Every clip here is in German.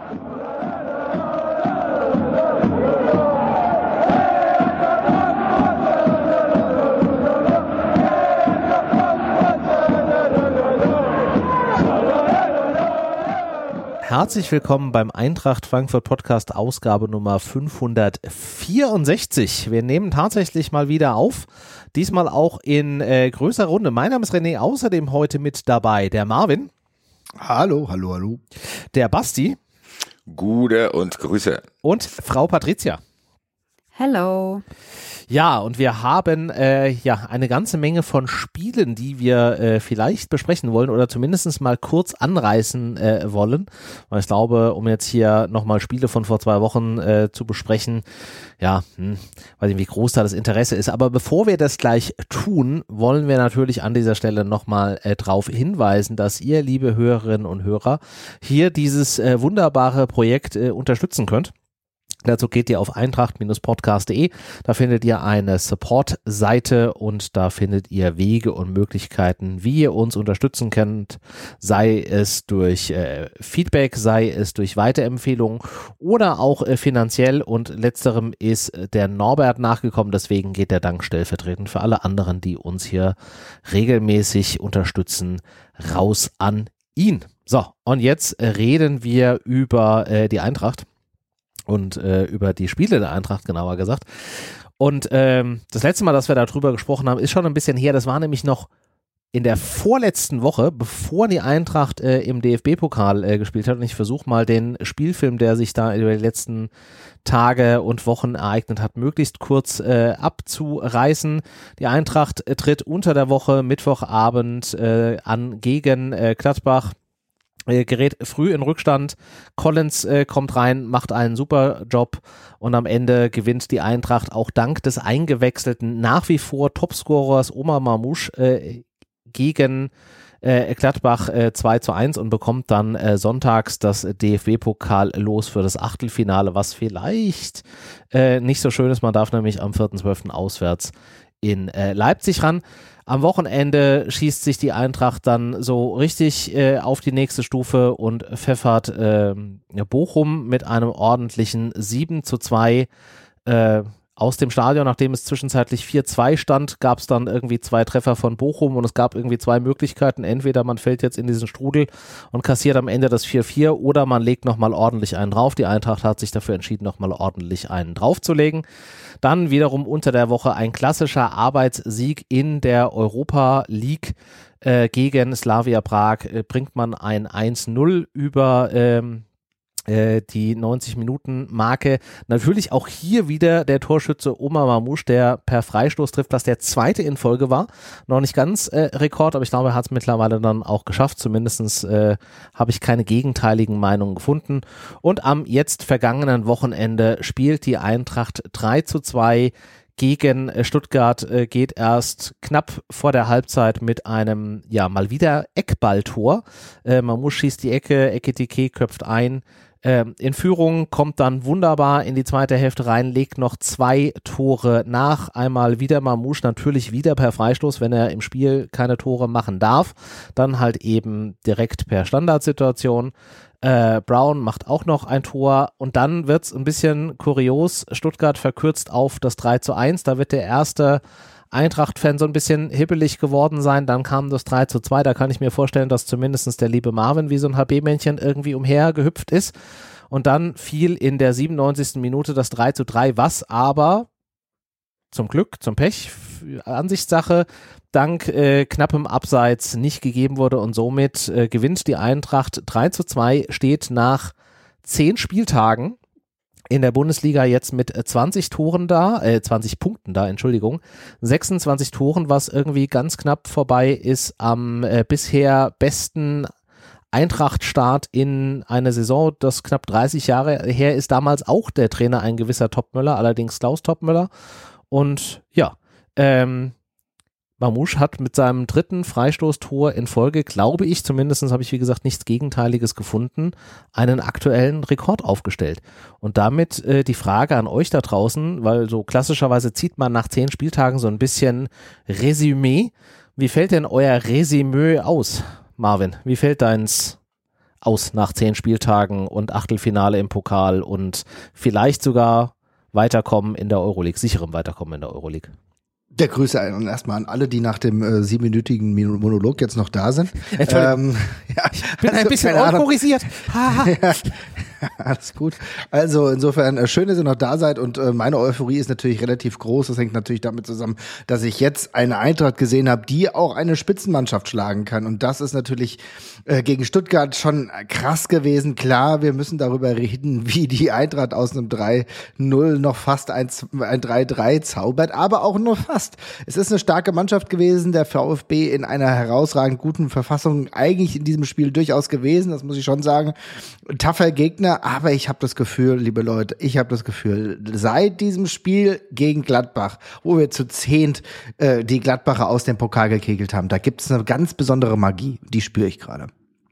Herzlich willkommen beim Eintracht Frankfurt Podcast Ausgabe Nummer 564. Wir nehmen tatsächlich mal wieder auf, diesmal auch in größerer Runde. Mein Name ist René, außerdem heute mit dabei der Marvin. Hallo, hallo, hallo. Der Basti. Gute und Grüße. Und Frau Patricia. Hello. Ja, und wir haben eine ganze Menge von Spielen, die wir vielleicht besprechen wollen oder zumindest mal kurz anreißen wollen. Weil ich glaube, um jetzt hier nochmal Spiele von vor 2 Wochen zu besprechen, weiß nicht, wie groß da das Interesse ist. Aber bevor wir das gleich tun, wollen wir natürlich an dieser Stelle nochmal darauf hinweisen, dass ihr, liebe Hörerinnen und Hörer, hier dieses wunderbare Projekt unterstützen könnt. Dazu geht ihr auf eintracht-podcast.de, da findet ihr eine Support-Seite und da findet ihr Wege und Möglichkeiten, wie ihr uns unterstützen könnt, sei es durch Feedback, sei es durch Weiterempfehlungen oder auch finanziell, und letzterem ist der Norbert nachgekommen, deswegen geht der Dank stellvertretend für alle anderen, die uns hier regelmäßig unterstützen, raus an ihn. So, und jetzt reden wir über die Eintracht. Und über die Spiele der Eintracht, genauer gesagt. Und das letzte Mal, dass wir darüber gesprochen haben, ist schon ein bisschen her. Das war nämlich noch in der vorletzten Woche, bevor die Eintracht im DFB-Pokal gespielt hat. Und ich versuche mal den Spielfilm, der sich da über die letzten Tage und Wochen ereignet hat, möglichst kurz abzureißen. Die Eintracht tritt unter der Woche Mittwochabend an gegen Gladbach. Gerät früh in Rückstand, Collins kommt rein, macht einen super Job und am Ende gewinnt die Eintracht auch dank des eingewechselten, nach wie vor Topscorers Omar Mamouche gegen Gladbach 2:1 und bekommt dann sonntags das DFB-Pokal-Los für das Achtelfinale, was vielleicht nicht so schön ist. Man darf nämlich am 4.12. auswärts in Leipzig ran. Am Wochenende schießt sich die Eintracht dann so richtig auf die nächste Stufe und pfeffert Bochum mit einem ordentlichen 7:2 aus dem Stadion. Nachdem es zwischenzeitlich 4:2 stand, gab es dann irgendwie 2 Treffer von Bochum und es gab irgendwie 2 Möglichkeiten. Entweder man fällt jetzt in diesen Strudel und kassiert am Ende das 4:4 oder man legt nochmal ordentlich einen drauf. Die Eintracht hat sich dafür entschieden, nochmal ordentlich einen draufzulegen. Dann wiederum unter der Woche ein klassischer Arbeitssieg in der Europa League gegen Slavia Prag. Bringt man ein 1:0 über die 90-Minuten-Marke. Natürlich auch hier wieder der Torschütze Omar Mamouche, der per Freistoß trifft, was der 2. in Folge war. Noch nicht ganz Rekord, aber ich glaube, er hat es mittlerweile dann auch geschafft. Zumindest habe ich keine gegenteiligen Meinungen gefunden. Und am jetzt vergangenen Wochenende spielt die Eintracht 3:2 gegen Stuttgart, geht erst knapp vor der Halbzeit mit einem, mal wieder Eckballtor. Mamouche schießt die Ecke, Ekitike köpft ein. In Führung, kommt dann wunderbar in die zweite Hälfte rein, legt noch 2 Tore nach. Einmal wieder Mamouche, natürlich wieder per Freistoß, wenn er im Spiel keine Tore machen darf. Dann halt eben direkt per Standardsituation. Brown macht auch noch ein Tor und dann wird's ein bisschen kurios. Stuttgart verkürzt auf das 3:1. Da wird der erste Eintracht-Fan so ein bisschen hibbelig geworden sein, dann kam das 3:2, da kann ich mir vorstellen, dass zumindest der liebe Marvin wie so ein HB-Männchen irgendwie umhergehüpft ist und dann fiel in der 97. Minute das 3:3, was aber zum Glück, zum Pech, Ansichtssache, dank knappem Abseits nicht gegeben wurde und somit gewinnt die Eintracht 3:2, steht nach 10 Spieltagen in der Bundesliga jetzt mit 20 Punkten da, 26 Toren, was irgendwie ganz knapp vorbei ist am bisher besten Eintracht-Start in eine Saison, das knapp 30 Jahre her ist. Damals auch der Trainer ein gewisser Topmöller, allerdings Klaus Topmöller. Und ja, Mamouche hat mit seinem 3. Freistoßtor in Folge, glaube ich, zumindest habe ich wie gesagt nichts Gegenteiliges gefunden, einen aktuellen Rekord aufgestellt. Und damit die Frage an euch da draußen, weil so klassischerweise zieht man nach 10 Spieltagen so ein bisschen Resümee. Wie fällt denn euer Resümee aus, Marvin? Wie fällt deins aus nach 10 Spieltagen und Achtelfinale im Pokal und vielleicht sogar weiterkommen in der Euroleague, sicherem Weiterkommen in der Euroleague. Der Grüße erstmal an alle, die nach dem 7-minütigen Monolog jetzt noch da sind. Entschuldigung. Ich bin ein bisschen euphorisiert. Ja, alles gut. Also insofern, schön, dass ihr noch da seid und meine Euphorie ist natürlich relativ groß. Das hängt natürlich damit zusammen, dass ich jetzt eine Eintracht gesehen habe, die auch eine Spitzenmannschaft schlagen kann. Und das ist natürlich gegen Stuttgart schon krass gewesen. Klar, wir müssen darüber reden, wie die Eintracht aus einem 3-0 noch fast ein 3-3 zaubert, aber auch nur fast. Es ist eine starke Mannschaft gewesen, der VfB in einer herausragend guten Verfassung eigentlich in diesem Spiel durchaus gewesen, das muss ich schon sagen. Tougher Gegner, aber ich habe das Gefühl, liebe Leute, seit diesem Spiel gegen Gladbach, wo wir zu 10 die Gladbacher aus dem Pokal gekegelt haben, da gibt es eine ganz besondere Magie, die spüre ich gerade.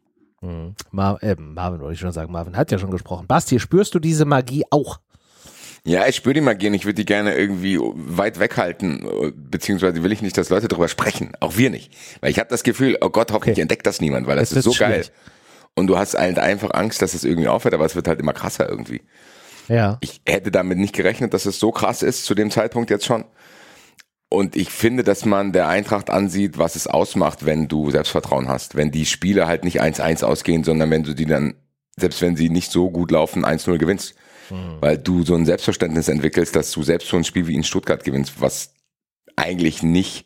Marvin wollte ich schon sagen, Marvin hat ja schon gesprochen. Basti, spürst du diese Magie auch? Ja, ich spüre die Magie und ich würde die gerne irgendwie weit weghalten, beziehungsweise will ich nicht, dass Leute darüber sprechen, auch wir nicht. Weil ich habe das Gefühl, oh Gott, hoffentlich entdeckt das niemand, weil das ist so geil. Und du hast halt einfach Angst, dass es irgendwie aufhört, aber es wird halt immer krasser irgendwie. Ja. Ich hätte damit nicht gerechnet, dass es so krass ist, zu dem Zeitpunkt jetzt schon. Und ich finde, dass man der Eintracht ansieht, was es ausmacht, wenn du Selbstvertrauen hast. Wenn die Spiele halt nicht 1-1 ausgehen, sondern wenn du die dann, selbst wenn sie nicht so gut laufen, 1-0 gewinnst. Weil du so ein Selbstverständnis entwickelst, dass du selbst so ein Spiel wie in Stuttgart gewinnst, was eigentlich nicht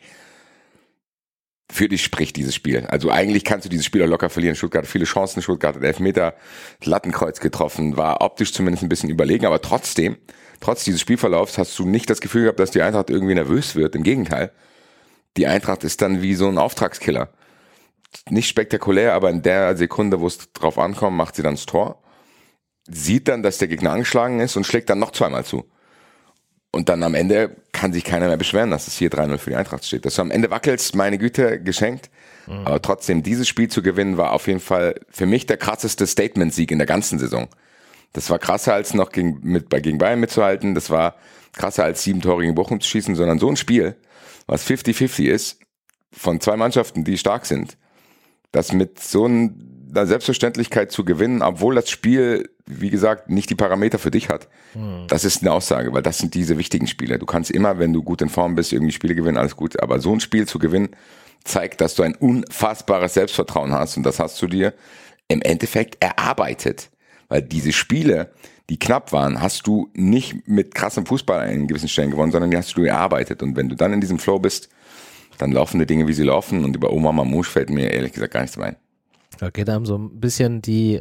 für dich spricht, dieses Spiel. Also eigentlich kannst du dieses Spiel auch locker verlieren. Stuttgart hat viele Chancen, Stuttgart hat Elfmeter, Lattenkreuz getroffen, war optisch zumindest ein bisschen überlegen, aber trotzdem, trotz dieses Spielverlaufs hast du nicht das Gefühl gehabt, dass die Eintracht irgendwie nervös wird. Im Gegenteil, die Eintracht ist dann wie so ein Auftragskiller. Nicht spektakulär, aber in der Sekunde, wo es drauf ankommt, macht sie dann das Tor. Sieht dann, dass der Gegner angeschlagen ist und schlägt dann noch zweimal zu. Und dann am Ende kann sich keiner mehr beschweren, dass es hier 3-0 für die Eintracht steht. Dass du am Ende wackelst, meine Güte, geschenkt. Aber trotzdem, dieses Spiel zu gewinnen, war auf jeden Fall für mich der krasseste Statement-Sieg in der ganzen Saison. Das war krasser als noch gegen Bayern mitzuhalten. Das war krasser als 7 Tore gegen Bochum zu schießen, sondern so ein Spiel, was 50-50 ist, von 2 Mannschaften, die stark sind, das mit so einer Selbstverständlichkeit zu gewinnen, obwohl das Spiel, wie gesagt, nicht die Parameter für dich hat. Das ist eine Aussage, weil das sind diese wichtigen Spiele. Du kannst immer, wenn du gut in Form bist, irgendwie Spiele gewinnen, alles gut. Aber so ein Spiel zu gewinnen, zeigt, dass du ein unfassbares Selbstvertrauen hast. Und das hast du dir im Endeffekt erarbeitet. Weil diese Spiele, die knapp waren, hast du nicht mit krassem Fußball in gewissen Stellen gewonnen, sondern die hast du erarbeitet. Und wenn du dann in diesem Flow bist, dann laufen die Dinge, wie sie laufen. Und über Omar Mamouche fällt mir ehrlich gesagt gar nichts mehr ein. Da geht einem so ein bisschen die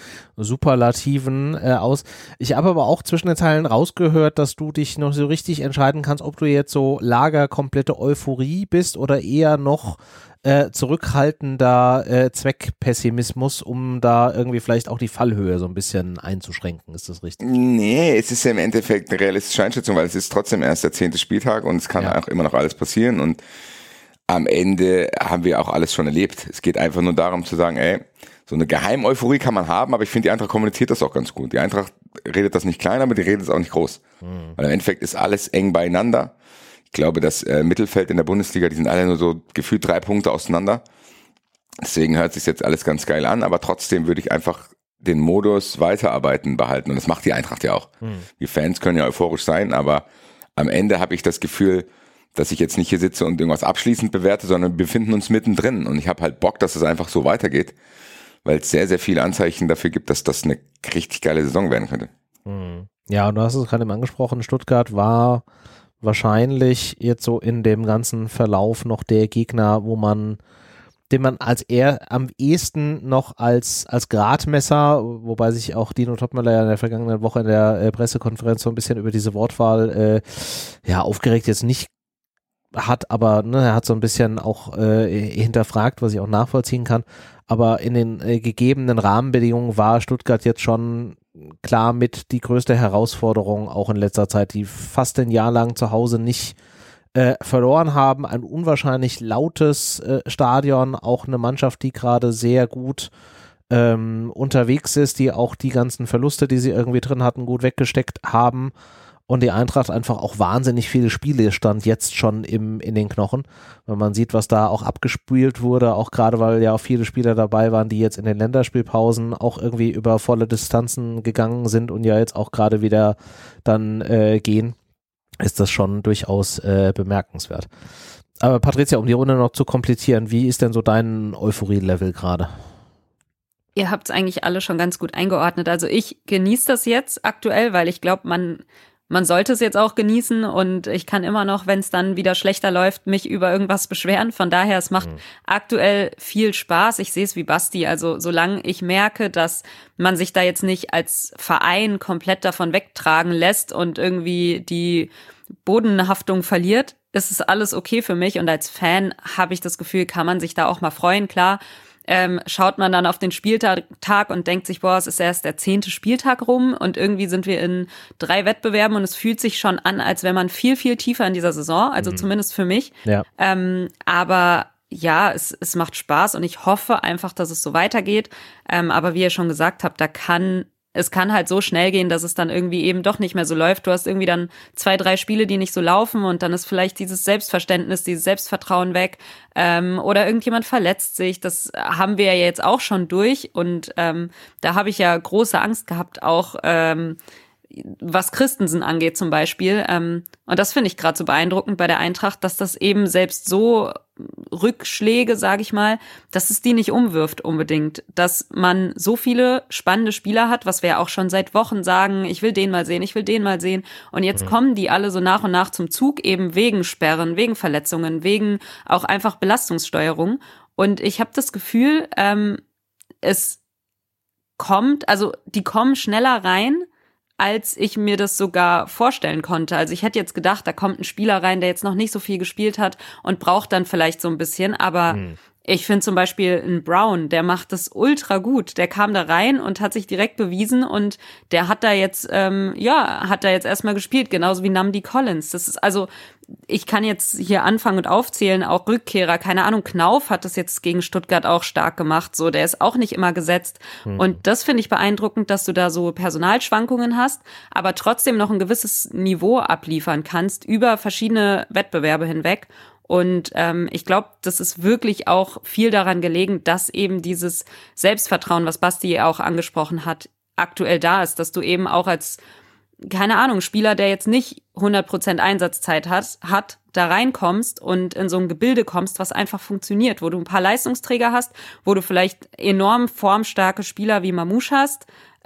Superlativen aus. Ich habe aber auch zwischen den Zeilen rausgehört, dass du dich noch so richtig entscheiden kannst, ob du jetzt so lagerkomplette Euphorie bist oder eher noch zurückhaltender Zweckpessimismus, um da irgendwie vielleicht auch die Fallhöhe so ein bisschen einzuschränken. Ist das richtig? Nee, es ist ja im Endeffekt eine realistische Einschätzung, weil es ist trotzdem erst der 10. Spieltag und es kann auch immer noch alles passieren und am Ende haben wir auch alles schon erlebt. Es geht einfach nur darum zu sagen, so eine Geheim-Euphorie kann man haben, aber ich finde, die Eintracht kommuniziert das auch ganz gut. Die Eintracht redet das nicht klein, aber die redet es auch nicht groß. Weil im Endeffekt ist alles eng beieinander. Ich glaube, das Mittelfeld in der Bundesliga, die sind alle nur so gefühlt 3 Punkte auseinander. Deswegen hört sich jetzt alles ganz geil an, aber trotzdem würde ich einfach den Modus weiterarbeiten behalten. Und das macht die Eintracht ja auch. Wir Fans können ja euphorisch sein, aber am Ende habe ich das Gefühl, dass ich jetzt nicht hier sitze und irgendwas abschließend bewerte, sondern wir befinden uns mittendrin. Und ich habe halt Bock, dass es einfach so weitergeht, weil es sehr, sehr viele Anzeichen dafür gibt, dass das eine richtig geile Saison werden könnte. Ja, und du hast es gerade eben angesprochen, Stuttgart war wahrscheinlich jetzt so in dem ganzen Verlauf noch der Gegner, den man am ehesten noch als Gradmesser, wobei sich auch Dino Topmöller ja in der vergangenen Woche in der Pressekonferenz so ein bisschen über diese Wortwahl aufgeregt jetzt nicht hat, aber er hat so ein bisschen auch hinterfragt, was ich auch nachvollziehen kann. Aber in den gegebenen Rahmenbedingungen war Stuttgart jetzt schon klar mit die größte Herausforderung auch in letzter Zeit, die fast ein Jahr lang zu Hause nicht verloren haben. Ein unwahrscheinlich lautes Stadion, auch eine Mannschaft, die gerade sehr gut unterwegs ist, die auch die ganzen Verluste, die sie irgendwie drin hatten, gut weggesteckt haben. und die Eintracht einfach auch wahnsinnig viele Spiele stand jetzt schon in den Knochen. Wenn man sieht, was da auch abgespielt wurde, auch gerade weil ja auch viele Spieler dabei waren, die jetzt in den Länderspielpausen auch irgendwie über volle Distanzen gegangen sind und ja jetzt auch gerade wieder dann gehen, ist das schon durchaus bemerkenswert. Aber Patricia, um die Runde noch zu komplettieren, wie ist denn so dein Euphorie-Level gerade? Ihr habt es eigentlich alle schon ganz gut eingeordnet. Also ich genieße das jetzt aktuell, weil ich glaube, man sollte es jetzt auch genießen und ich kann immer noch, wenn es dann wieder schlechter läuft, mich über irgendwas beschweren. Von daher, es macht aktuell viel Spaß. Ich sehe es wie Basti. Also solange ich merke, dass man sich da jetzt nicht als Verein komplett davon wegtragen lässt und irgendwie die Bodenhaftung verliert, ist es alles okay für mich. Und als Fan habe ich das Gefühl, kann man sich da auch mal freuen. Klar, schaut man dann auf den Spieltag und denkt sich, boah, es ist erst der 10. Spieltag rum und irgendwie sind wir in 3 Wettbewerben und es fühlt sich schon an, als wäre man viel, viel tiefer in dieser Saison, also zumindest für mich. Ja. Aber ja, es macht Spaß und ich hoffe einfach, dass es so weitergeht. Aber wie ihr schon gesagt habt, es kann halt so schnell gehen, dass es dann irgendwie eben doch nicht mehr so läuft. Du hast irgendwie dann 2, 3 Spiele, die nicht so laufen und dann ist vielleicht dieses Selbstverständnis, dieses Selbstvertrauen weg oder irgendjemand verletzt sich. Das haben wir ja jetzt auch schon durch und da habe ich ja große Angst gehabt, auch was Christensen angeht zum Beispiel. Und das finde ich gerade so beeindruckend bei der Eintracht, dass das eben selbst so Rückschläge, sage ich mal, dass es die nicht umwirft unbedingt. Dass man so viele spannende Spieler hat, was wir ja auch schon seit Wochen sagen, ich will den mal sehen, ich will den mal sehen. Und jetzt kommen die alle so nach und nach zum Zug, eben wegen Sperren, wegen Verletzungen, wegen auch einfach Belastungssteuerung. Und ich habe das Gefühl, die kommen schneller rein, als ich mir das sogar vorstellen konnte. Also ich hätte jetzt gedacht, da kommt ein Spieler rein, der jetzt noch nicht so viel gespielt hat und braucht dann vielleicht so ein bisschen, aber ich finde zum Beispiel einen Brown, der macht das ultra gut. Der kam da rein und hat sich direkt bewiesen und der hat da jetzt, erstmal gespielt, genauso wie Nnamdi Collins. Das ist also, ich kann jetzt hier anfangen und aufzählen, auch Rückkehrer, keine Ahnung, Knauf hat das jetzt gegen Stuttgart auch stark gemacht, so, der ist auch nicht immer gesetzt. Und das finde ich beeindruckend, dass du da so Personalschwankungen hast, aber trotzdem noch ein gewisses Niveau abliefern kannst über verschiedene Wettbewerbe hinweg. Und ich glaube, das ist wirklich auch viel daran gelegen, dass eben dieses Selbstvertrauen, was Basti auch angesprochen hat, aktuell da ist, dass du eben auch als, keine Ahnung, Spieler, der jetzt nicht 100% Einsatzzeit hat, da reinkommst und in so ein Gebilde kommst, was einfach funktioniert, wo du ein paar Leistungsträger hast, wo du vielleicht enorm formstarke Spieler wie Mamouche hast,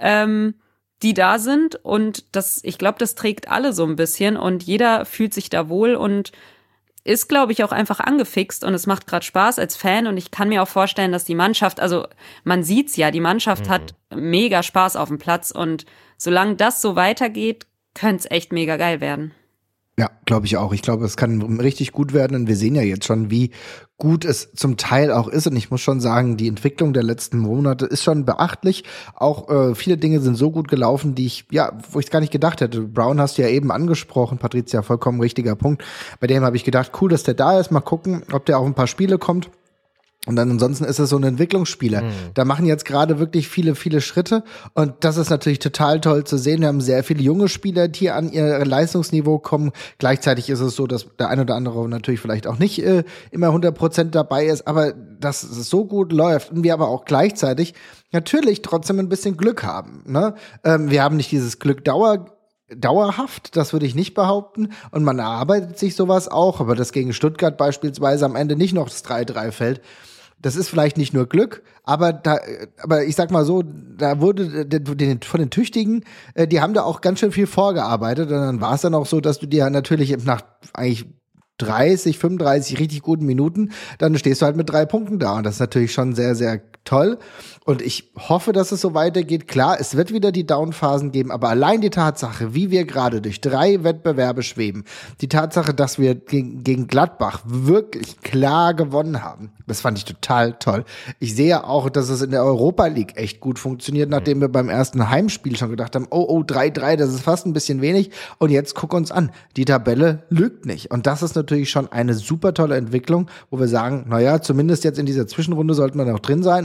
die da sind und ich glaube, das trägt alle so ein bisschen und jeder fühlt sich da wohl und ist, glaube ich, auch einfach angefixt und es macht gerade Spaß als Fan und ich kann mir auch vorstellen, dass die Mannschaft, also man sieht's ja, die Mannschaft hat mega Spaß auf dem Platz und solange das so weitergeht, könnte es echt mega geil werden. Ja, glaube ich auch. Ich glaube, es kann richtig gut werden und wir sehen ja jetzt schon, wie gut es zum Teil auch ist und ich muss schon sagen, die Entwicklung der letzten Monate ist schon beachtlich. Auch viele Dinge sind so gut gelaufen, wo ich es gar nicht gedacht hätte. Brown hast du ja eben angesprochen, Patricia, vollkommen richtiger Punkt. Bei dem habe ich gedacht, cool, dass der da ist, mal gucken, ob der auf ein paar Spiele kommt. Und dann ansonsten ist es so ein Entwicklungsspieler. Da machen jetzt gerade wirklich viele, viele Schritte. Und das ist natürlich total toll zu sehen. Wir haben sehr viele junge Spieler, die an ihr Leistungsniveau kommen. Gleichzeitig ist es so, dass der ein oder andere natürlich vielleicht auch nicht immer 100% dabei ist. Aber dass es so gut läuft und wir aber auch gleichzeitig natürlich trotzdem ein bisschen Glück haben. Ne? Wir haben nicht dieses Glück dauerhaft, das würde ich nicht behaupten. Und man erarbeitet sich sowas auch. Aber dass gegen Stuttgart beispielsweise am Ende nicht noch das 3-3 fällt, das ist vielleicht nicht nur Glück, aber ich sag mal so, da wurde von den Tüchtigen, die haben da auch ganz schön viel vorgearbeitet und dann war es dann auch so, dass du dir natürlich nach eigentlich 30, 35 richtig guten Minuten, dann stehst du halt mit 3 Punkten da und das ist natürlich schon sehr, sehr toll und ich hoffe, dass es so weitergeht. Klar, es wird wieder die Downphasen geben, aber allein die Tatsache, wie wir gerade durch 3 Wettbewerbe schweben, die Tatsache, dass wir gegen Gladbach wirklich klar gewonnen haben, das fand ich total toll. Ich sehe auch, dass es in der Europa League echt gut funktioniert, nachdem wir beim ersten Heimspiel schon gedacht haben, 3-3, das ist fast ein bisschen wenig und jetzt guck uns an, die Tabelle lügt nicht und das ist natürlich schon eine super tolle Entwicklung, wo wir sagen, naja, zumindest jetzt in dieser Zwischenrunde sollten wir noch drin sein und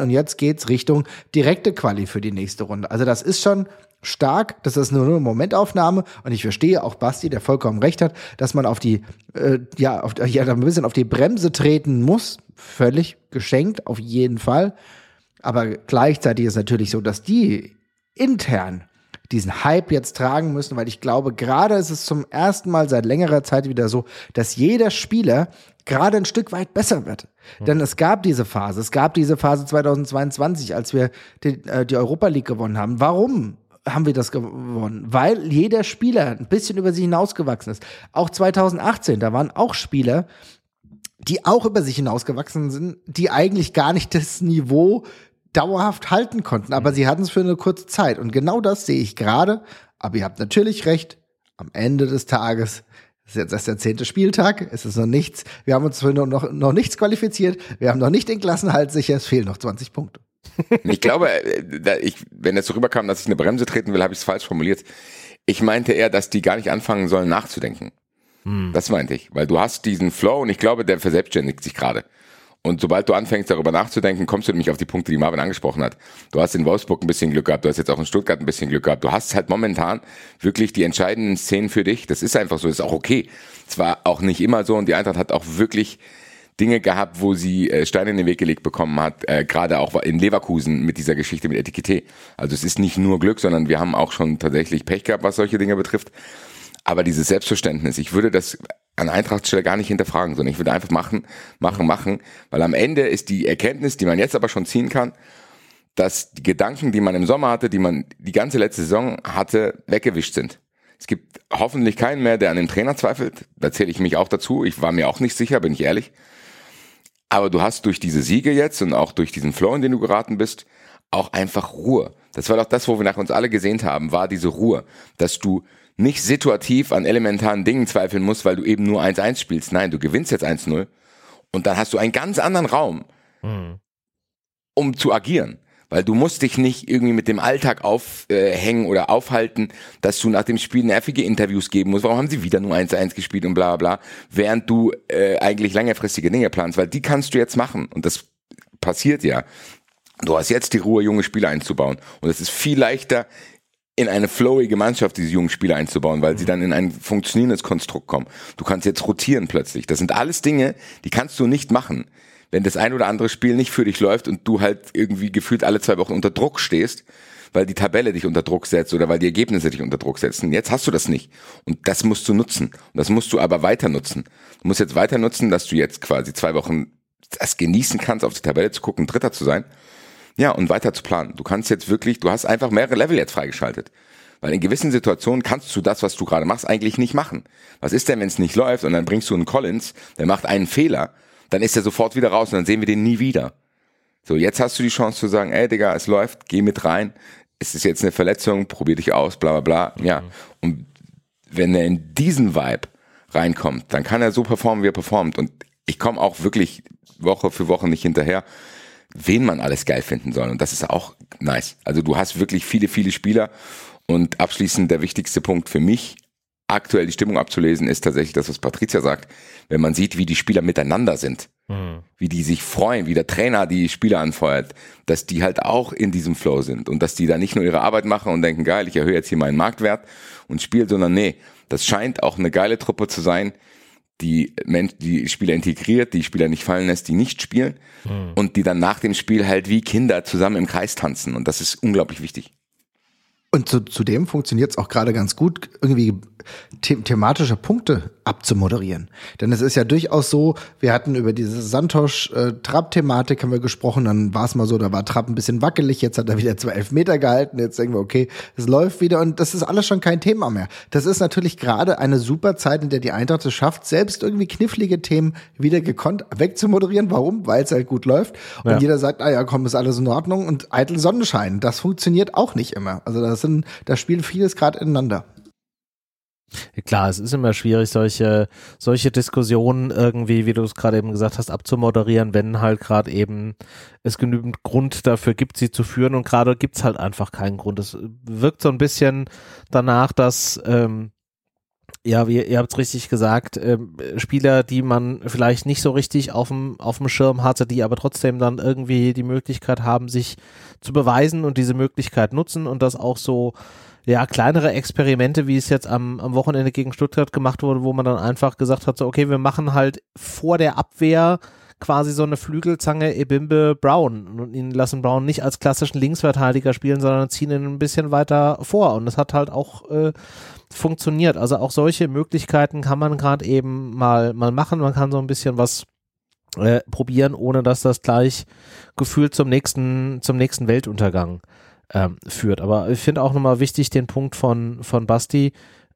und jetzt geht's Richtung direkte Quali für die nächste Runde. Also das ist schon stark, das ist nur eine Momentaufnahme und ich verstehe auch Basti, der vollkommen recht hat, dass man ein bisschen auf die Bremse treten muss, völlig geschenkt, auf jeden Fall. Aber gleichzeitig ist natürlich so, dass die intern diesen Hype jetzt tragen müssen, weil ich glaube, gerade ist es zum ersten Mal seit längerer Zeit wieder so, dass jeder Spieler gerade ein Stück weit besser wird. Denn es gab diese Phase 2022, als wir die Europa League gewonnen haben. Warum haben wir das gewonnen? Weil jeder Spieler ein bisschen über sich hinausgewachsen ist. Auch 2018, da waren auch Spieler, die auch über sich hinausgewachsen sind, die eigentlich gar nicht das Niveau dauerhaft halten konnten, aber sie hatten es für eine kurze Zeit. Und genau das sehe ich gerade. Aber ihr habt natürlich recht, am Ende des Tages, das ist jetzt erst der 10. Spieltag, es ist noch nichts, wir haben uns für noch nichts qualifiziert, wir haben noch nicht den Klassenhalt sicher, es fehlen noch 20 Punkte. Ich glaube, wenn das so rüberkam, dass ich eine Bremse treten will, habe ich es falsch formuliert. Ich meinte eher, dass die gar nicht anfangen sollen nachzudenken. Das meinte ich, weil du hast diesen Flow und ich glaube, der verselbstständigt sich gerade. Und sobald du anfängst, darüber nachzudenken, kommst du nämlich auf die Punkte, die Marvin angesprochen hat. Du hast in Wolfsburg ein bisschen Glück gehabt, du hast jetzt auch in Stuttgart ein bisschen Glück gehabt. Du hast halt momentan wirklich die entscheidenden Szenen für dich. Das ist einfach so, ist auch okay. Es war auch nicht immer so und die Eintracht hat auch wirklich Dinge gehabt, wo sie Steine in den Weg gelegt bekommen hat, gerade auch in Leverkusen mit dieser Geschichte mit Etikette. Also es ist nicht nur Glück, sondern wir haben auch schon tatsächlich Pech gehabt, was solche Dinge betrifft. Aber dieses Selbstverständnis, ich würde das an Eintrachtstelle gar nicht hinterfragen, sondern ich würde einfach machen, weil am Ende ist die Erkenntnis, die man jetzt aber schon ziehen kann, dass die Gedanken, die man im Sommer hatte, die man die ganze letzte Saison hatte, weggewischt sind. Es gibt hoffentlich keinen mehr, der an dem Trainer zweifelt. Da zähle ich mich auch dazu. Ich war mir auch nicht sicher, bin ich ehrlich. Aber du hast durch diese Siege jetzt und auch durch diesen Flow, in den du geraten bist, auch einfach Ruhe. Das war doch das, wo wir nach uns alle gesehnt haben, war diese Ruhe, dass du nicht situativ an elementaren Dingen zweifeln musst, weil du eben nur 1-1 spielst. Nein, du gewinnst jetzt 1-0 und dann hast du einen ganz anderen Raum, um zu agieren. Weil du musst dich nicht irgendwie mit dem Alltag aufhängen oder aufhalten, dass du nach dem Spiel nervige Interviews geben musst. Warum haben sie wieder nur 1-1 gespielt und bla bla, während du eigentlich längerfristige Dinge planst, weil die kannst du jetzt machen und das passiert ja. Du hast jetzt die Ruhe, junge Spieler einzubauen und es ist viel leichter, in eine flowige Mannschaft diese jungen Spieler einzubauen, weil sie dann in ein funktionierendes Konstrukt kommen. Du kannst jetzt rotieren plötzlich. Das sind alles Dinge, die kannst du nicht machen, wenn das ein oder andere Spiel nicht für dich läuft und du halt irgendwie gefühlt alle 2 Wochen unter Druck stehst, weil die Tabelle dich unter Druck setzt oder weil die Ergebnisse dich unter Druck setzen. Jetzt hast du das nicht. Und das musst du nutzen. Und das musst du aber weiter nutzen. Du musst jetzt weiter nutzen, dass du jetzt quasi 2 Wochen das genießen kannst, auf die Tabelle zu gucken, Dritter zu sein. Ja, und weiter zu planen. Du kannst jetzt wirklich, du hast einfach mehrere Level jetzt freigeschaltet. Weil in gewissen Situationen kannst du das, was du gerade machst, eigentlich nicht machen. Was ist denn, wenn es nicht läuft und dann bringst du einen Collins, der macht einen Fehler, dann ist er sofort wieder raus und dann sehen wir den nie wieder. So, jetzt hast du die Chance zu sagen, ey Digga, es läuft, geh mit rein, es ist jetzt eine Verletzung, probier dich aus, bla bla bla. Ja, und wenn er in diesen Vibe reinkommt, dann kann er so performen, wie er performt. Und ich komme auch wirklich Woche für Woche nicht hinterher, wen man alles geil finden soll. Und das ist auch nice. Also du hast wirklich viele, viele Spieler. Und abschließend der wichtigste Punkt für mich, aktuell die Stimmung abzulesen, ist tatsächlich das, was Patricia sagt. Wenn man sieht, wie die Spieler miteinander sind, wie die sich freuen, wie der Trainer die Spieler anfeuert, dass die halt auch in diesem Flow sind und dass die da nicht nur ihre Arbeit machen und denken, geil, ich erhöhe jetzt hier meinen Marktwert und spiele, sondern nee, das scheint auch eine geile Truppe zu sein, die Spieler integriert, die Spieler nicht fallen lässt, die nicht spielen und die dann nach dem Spiel halt wie Kinder zusammen im Kreis tanzen und das ist unglaublich wichtig. Und zudem funktioniert es auch gerade ganz gut, irgendwie thematische Punkte abzumoderieren. Denn es ist ja durchaus so, wir hatten über diese Santos-Trapp-Thematik haben wir gesprochen, dann war es mal so, da war Trapp ein bisschen wackelig, jetzt hat er wieder 2 Elfmeter gehalten, jetzt denken wir, okay, es läuft wieder und das ist alles schon kein Thema mehr. Das ist natürlich gerade eine super Zeit, in der die Eintracht es schafft, selbst irgendwie knifflige Themen wieder gekonnt wegzumoderieren. Warum? Weil es halt gut läuft und jeder sagt, ah ja, komm, ist alles in Ordnung und eitel Sonnenschein. Das funktioniert auch nicht immer. Also da spielt vieles gerade ineinander. Klar, es ist immer schwierig, solche Diskussionen irgendwie, wie du es gerade eben gesagt hast, abzumoderieren, wenn halt gerade eben es genügend Grund dafür gibt, sie zu führen und gerade gibt's halt einfach keinen Grund. Es wirkt so ein bisschen danach, dass Ja, ihr habt es richtig gesagt, Spieler, die man vielleicht nicht so richtig auf dem Schirm hatte, die aber trotzdem dann irgendwie die Möglichkeit haben, sich zu beweisen und diese Möglichkeit nutzen und das auch so, ja, kleinere Experimente, wie es jetzt am Wochenende gegen Stuttgart gemacht wurde, wo man dann einfach gesagt hat, so, okay, wir machen halt vor der Abwehr quasi so eine Flügelzange Ebimbe Brown und ihn lassen Brown nicht als klassischen Linksverteidiger spielen, sondern ziehen ihn ein bisschen weiter vor und das hat halt auch funktioniert. Also auch solche Möglichkeiten kann man gerade eben mal machen. Man kann so ein bisschen was probieren, ohne dass das gleich gefühlt zum nächsten Weltuntergang führt. Aber ich finde auch nochmal wichtig den Punkt von Basti,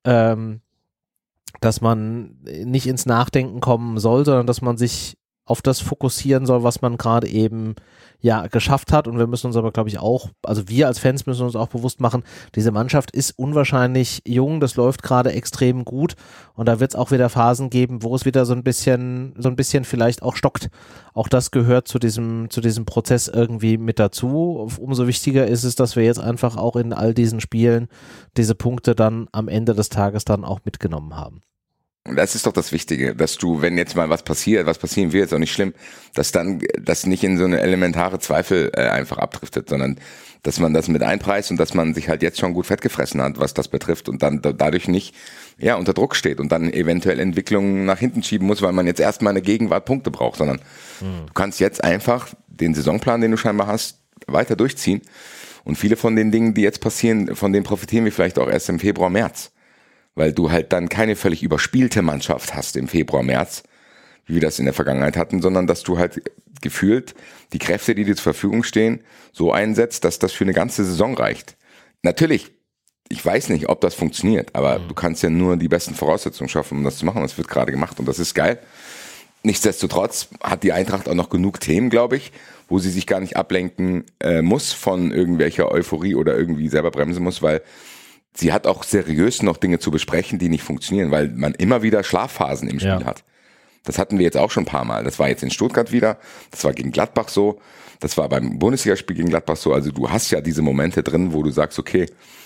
dass man nicht ins Nachdenken kommen soll, sondern dass man sich auf das fokussieren soll, was man gerade eben ja geschafft hat. Und wir müssen uns aber, glaube ich, auch, also wir als Fans müssen uns auch bewusst machen, diese Mannschaft ist unwahrscheinlich jung, das läuft gerade extrem gut und da wird es auch wieder Phasen geben, wo es wieder so ein bisschen vielleicht auch stockt. Auch das gehört zu diesem Prozess irgendwie mit dazu. Umso wichtiger ist es, dass wir jetzt einfach auch in all diesen Spielen diese Punkte dann am Ende des Tages dann auch mitgenommen haben. Das ist doch das Wichtige, dass du, wenn jetzt mal was passieren wird, ist auch nicht schlimm, dass dann das nicht in so eine elementare Zweifel einfach abdriftet, sondern dass man das mit einpreist und dass man sich halt jetzt schon gut fettgefressen hat, was das betrifft und dann dadurch nicht unter Druck steht und dann eventuell Entwicklungen nach hinten schieben muss, weil man jetzt erstmal eine Gegenwart Punkte braucht, sondern du kannst jetzt einfach den Saisonplan, den du scheinbar hast, weiter durchziehen und viele von den Dingen, die jetzt passieren, von denen profitieren wir vielleicht auch erst im Februar, März. Weil du halt dann keine völlig überspielte Mannschaft hast im Februar, März, wie wir das in der Vergangenheit hatten, sondern dass du halt gefühlt die Kräfte, die dir zur Verfügung stehen, so einsetzt, dass das für eine ganze Saison reicht. Natürlich, ich weiß nicht, ob das funktioniert, aber du kannst ja nur die besten Voraussetzungen schaffen, um das zu machen. Das wird gerade gemacht und das ist geil. Nichtsdestotrotz hat die Eintracht auch noch genug Themen, glaube ich, wo sie sich gar nicht ablenken muss von irgendwelcher Euphorie oder irgendwie selber bremsen muss, weil sie hat auch seriös noch Dinge zu besprechen, die nicht funktionieren, weil man immer wieder Schlafphasen im Spiel hat. Das hatten wir jetzt auch schon ein paar Mal. Das war jetzt in Stuttgart wieder, das war gegen Gladbach so, das war beim Bundesligaspiel gegen Gladbach so. Also du hast ja diese Momente drin, wo du sagst, okay,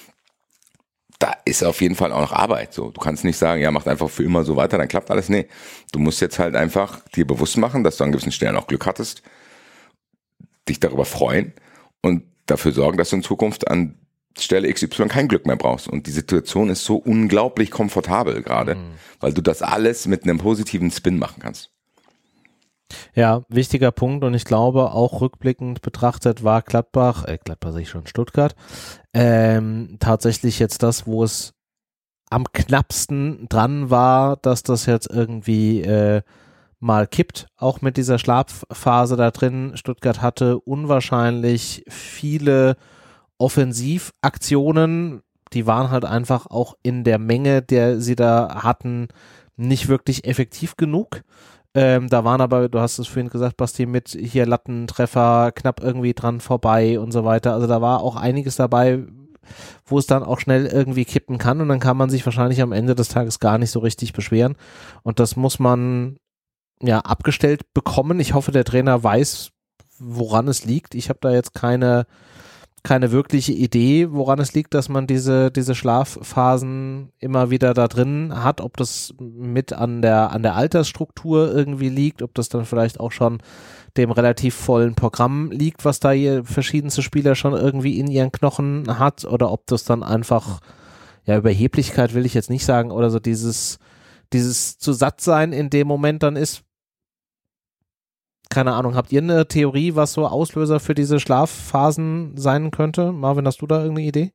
da ist auf jeden Fall auch noch Arbeit. So, du kannst nicht sagen, ja, macht einfach für immer so weiter, dann klappt alles. Nee, du musst jetzt halt einfach dir bewusst machen, dass du an gewissen Stellen auch Glück hattest, dich darüber freuen und dafür sorgen, dass du in Zukunft an Stelle XY kein Glück mehr brauchst. Und die Situation ist so unglaublich komfortabel gerade, weil du das alles mit einem positiven Spin machen kannst. Ja, wichtiger Punkt und ich glaube auch rückblickend betrachtet war Gladbach sehe ich schon, Stuttgart, tatsächlich jetzt das, wo es am knappsten dran war, dass das jetzt irgendwie mal kippt, auch mit dieser Schlafphase da drin. Stuttgart hatte unwahrscheinlich viele Offensivaktionen, die waren halt einfach auch in der Menge, der sie da hatten, nicht wirklich effektiv genug. Da waren aber, du hast es vorhin gesagt, Basti, mit hier Lattentreffer knapp irgendwie dran vorbei und so weiter. Also da war auch einiges dabei, wo es dann auch schnell irgendwie kippen kann und dann kann man sich wahrscheinlich am Ende des Tages gar nicht so richtig beschweren. Und das muss man ja abgestellt bekommen. Ich hoffe, der Trainer weiß, woran es liegt. Ich habe da jetzt keine wirkliche Idee, woran es liegt, dass man diese Schlafphasen immer wieder da drin hat, ob das mit an der Altersstruktur irgendwie liegt, ob das dann vielleicht auch schon dem relativ vollen Programm liegt, was da hier verschiedenste Spieler schon irgendwie in ihren Knochen hat, oder ob das dann einfach, ja, Überheblichkeit will ich jetzt nicht sagen, oder so dieses zu satt sein in dem Moment dann ist. Keine Ahnung, habt ihr eine Theorie, was so Auslöser für diese Schlafphasen sein könnte? Marvin, hast du da irgendeine Idee?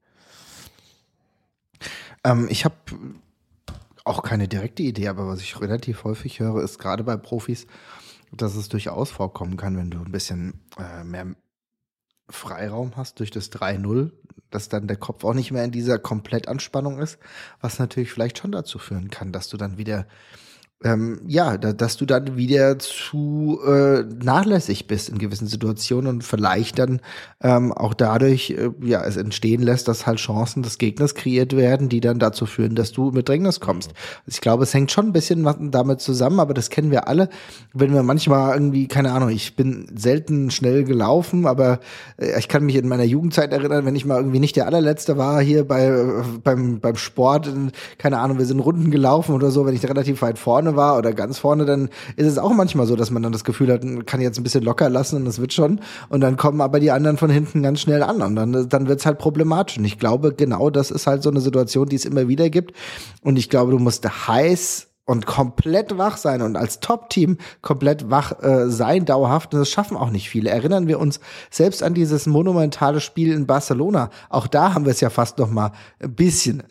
Ich habe auch keine direkte Idee, aber was ich relativ häufig höre, ist gerade bei Profis, dass es durchaus vorkommen kann, wenn du ein bisschen mehr Freiraum hast durch das 3-0, dass dann der Kopf auch nicht mehr in dieser Komplettanspannung ist, was natürlich vielleicht schon dazu führen kann, dass du dann wieder dass du dann wieder zu nachlässig bist in gewissen Situationen und vielleicht dann auch dadurch es entstehen lässt, dass halt Chancen des Gegners kreiert werden, die dann dazu führen, dass du mit Drängnis kommst. Also ich glaube, es hängt schon ein bisschen damit zusammen, aber das kennen wir alle. Wenn wir manchmal irgendwie, keine Ahnung, ich bin selten schnell gelaufen, aber ich kann mich in meiner Jugendzeit erinnern, wenn ich mal irgendwie nicht der allerletzte war hier beim Sport, keine Ahnung, wir sind Runden gelaufen oder so, wenn ich relativ weit vorne war oder ganz vorne, dann ist es auch manchmal so, dass man dann das Gefühl hat, man kann jetzt ein bisschen locker lassen und das wird schon. Und dann kommen aber die anderen von hinten ganz schnell an und dann wird's halt problematisch. Und ich glaube, genau das ist halt so eine Situation, die es immer wieder gibt. Und ich glaube, du musst heiß und komplett wach sein und als Top-Team komplett wach sein, dauerhaft. Und das schaffen auch nicht viele. Erinnern wir uns selbst an dieses monumentale Spiel in Barcelona. Auch da haben wir es ja fast noch mal ein bisschen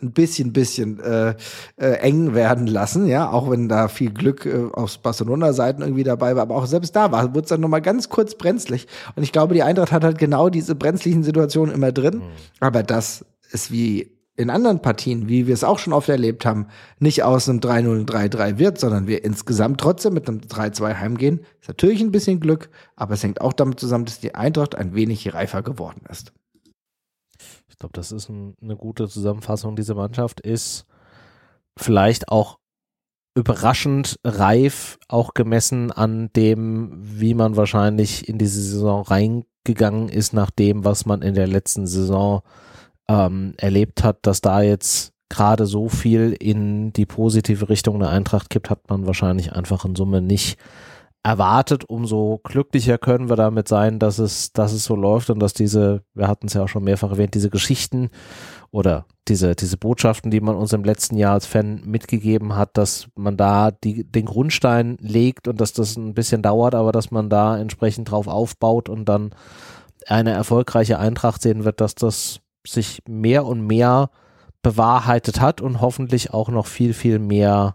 eng werden lassen. Ja, auch wenn da viel Glück aus Barcelona-Seiten irgendwie dabei war. Aber auch selbst da wurde es dann noch mal ganz kurz brenzlig. Und ich glaube, die Eintracht hat halt genau diese brenzlichen Situationen immer drin. Aber das ist wie in anderen Partien, wie wir es auch schon oft erlebt haben, nicht aus einem 3-0, 3-3 wird, sondern wir insgesamt trotzdem mit einem 3-2 heimgehen. Ist natürlich ein bisschen Glück, aber es hängt auch damit zusammen, dass die Eintracht ein wenig reifer geworden ist. Ich glaube, das ist eine gute Zusammenfassung. Diese Mannschaft ist vielleicht auch überraschend reif, auch gemessen an dem, wie man wahrscheinlich in diese Saison reingegangen ist, nach dem, was man in der letzten Saison erlebt hat, dass da jetzt gerade so viel in die positive Richtung der Eintracht kippt, hat man wahrscheinlich einfach in Summe nicht erwartet. Umso glücklicher können wir damit sein, dass es so läuft und dass wir hatten es ja auch schon mehrfach erwähnt, diese Geschichten oder diese Botschaften, die man uns im letzten Jahr als Fan mitgegeben hat, dass man da den Grundstein legt und dass das ein bisschen dauert, aber dass man da entsprechend drauf aufbaut und dann eine erfolgreiche Eintracht sehen wird, dass das sich mehr und mehr bewahrheitet hat und hoffentlich auch noch viel, viel mehr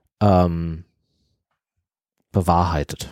bewahrheitet.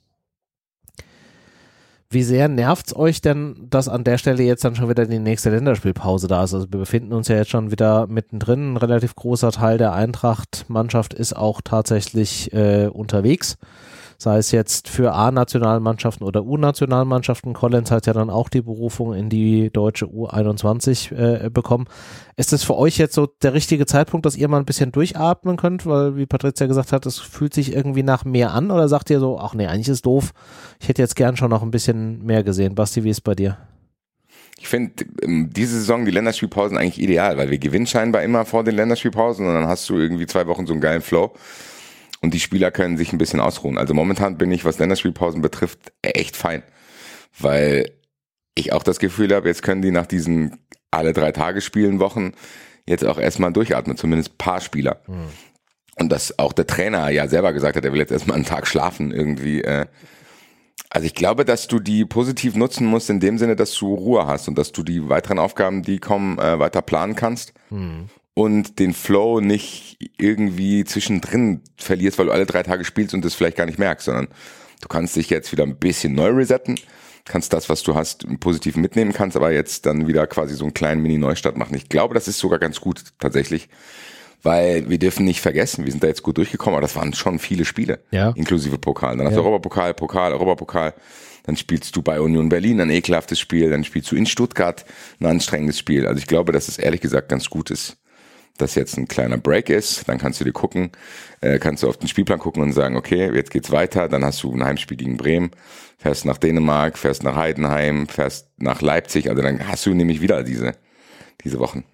Wie sehr nervt's euch denn, dass an der Stelle jetzt dann schon wieder die nächste Länderspielpause da ist? Also wir befinden uns ja jetzt schon wieder mittendrin. Ein relativ großer Teil der Eintracht-Mannschaft ist auch tatsächlich unterwegs. Sei es jetzt für A-Nationalmannschaften oder U-Nationalmannschaften. Collins hat ja dann auch die Berufung in die deutsche U21 bekommen. Ist das für euch jetzt so der richtige Zeitpunkt, dass ihr mal ein bisschen durchatmen könnt? Weil, wie Patricia gesagt hat, es fühlt sich irgendwie nach mehr an. Oder sagt ihr so, ach nee, eigentlich ist doof. Ich hätte jetzt gern schon noch ein bisschen mehr gesehen. Basti, wie ist es bei dir? Ich finde diese Saison die Länderspielpausen eigentlich ideal, weil wir gewinnen scheinbar immer vor den Länderspielpausen und dann hast du irgendwie 2 Wochen so einen geilen Flow. Und die Spieler können sich ein bisschen ausruhen. Also momentan bin ich, was Länderspielpausen betrifft, echt fein. Weil ich auch das Gefühl habe, jetzt können die nach diesen alle 3 Tage spielen Wochen jetzt auch erstmal durchatmen, zumindest ein paar Spieler. Und dass auch der Trainer ja selber gesagt hat, er will jetzt erstmal einen Tag schlafen irgendwie. Also ich glaube, dass du die positiv nutzen musst in dem Sinne, dass du Ruhe hast und dass du die weiteren Aufgaben, die kommen, weiter planen kannst. Und den Flow nicht irgendwie zwischendrin verlierst, weil du alle 3 Tage spielst und das vielleicht gar nicht merkst, sondern du kannst dich jetzt wieder ein bisschen neu resetten, kannst das, was du hast, im Positiven mitnehmen, kannst aber jetzt dann wieder quasi so einen kleinen Mini-Neustart machen. Ich glaube, das ist sogar ganz gut tatsächlich, weil wir dürfen nicht vergessen, wir sind da jetzt gut durchgekommen, aber das waren schon viele Spiele, inklusive Pokal. Dann hast du Europapokal, Europapokal, dann spielst du bei Union Berlin ein ekelhaftes Spiel, dann spielst du in Stuttgart ein anstrengendes Spiel. Also ich glaube, dass es ehrlich gesagt ganz gut ist, dass jetzt ein kleiner Break ist, dann kannst du dir gucken, kannst du auf den Spielplan gucken und sagen, okay, jetzt geht's weiter, dann hast du ein Heimspiel gegen Bremen, fährst nach Dänemark, fährst nach Heidenheim, fährst nach Leipzig, also dann hast du nämlich wieder diese Wochen.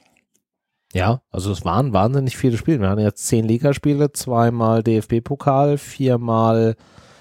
Ja, also es waren wahnsinnig viele Spiele. Wir hatten jetzt 10 Ligaspiele, 2-mal DFB-Pokal, 4-mal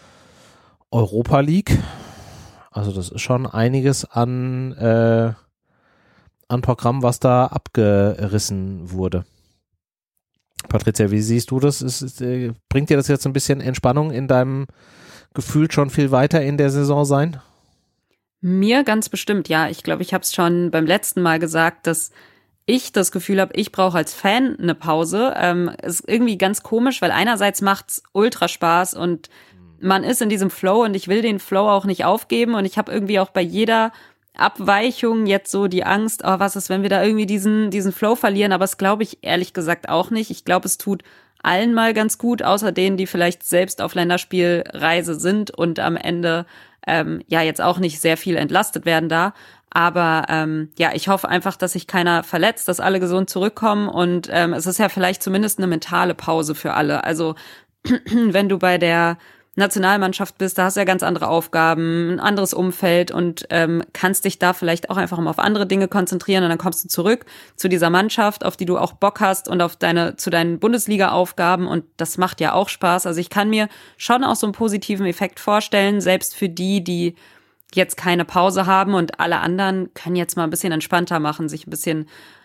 Europa League. Also das ist schon einiges an Programm, was da abgerissen wurde. Patricia, wie siehst du das? Bringt dir das jetzt ein bisschen Entspannung in deinem Gefühl schon viel weiter in der Saison sein? Mir ganz bestimmt, ja. Ich glaube, ich habe es schon beim letzten Mal gesagt, dass ich das Gefühl habe, ich brauche als Fan eine Pause. Ist irgendwie ganz komisch, weil einerseits macht's ultra Spaß und man ist in diesem Flow und ich will den Flow auch nicht aufgeben und ich habe irgendwie auch bei jeder Abweichung jetzt so die Angst, was ist, wenn wir da irgendwie diesen Flow verlieren, aber das glaube ich ehrlich gesagt auch nicht. Ich glaube, es tut allen mal ganz gut, außer denen, die vielleicht selbst auf Länderspielreise sind und am Ende jetzt auch nicht sehr viel entlastet werden da. Aber ich hoffe einfach, dass sich keiner verletzt, dass alle gesund zurückkommen und es ist ja vielleicht zumindest eine mentale Pause für alle. Also wenn du bei der Nationalmannschaft bist, da hast du ja ganz andere Aufgaben, ein anderes Umfeld und kannst dich da vielleicht auch einfach mal auf andere Dinge konzentrieren und dann kommst du zurück zu dieser Mannschaft, auf die du auch Bock hast und zu deinen Bundesliga-Aufgaben und das macht ja auch Spaß. Also ich kann mir schon auch so einen positiven Effekt vorstellen, selbst für die jetzt keine Pause haben und alle anderen können jetzt mal ein bisschen entspannter machen, sich ein bisschen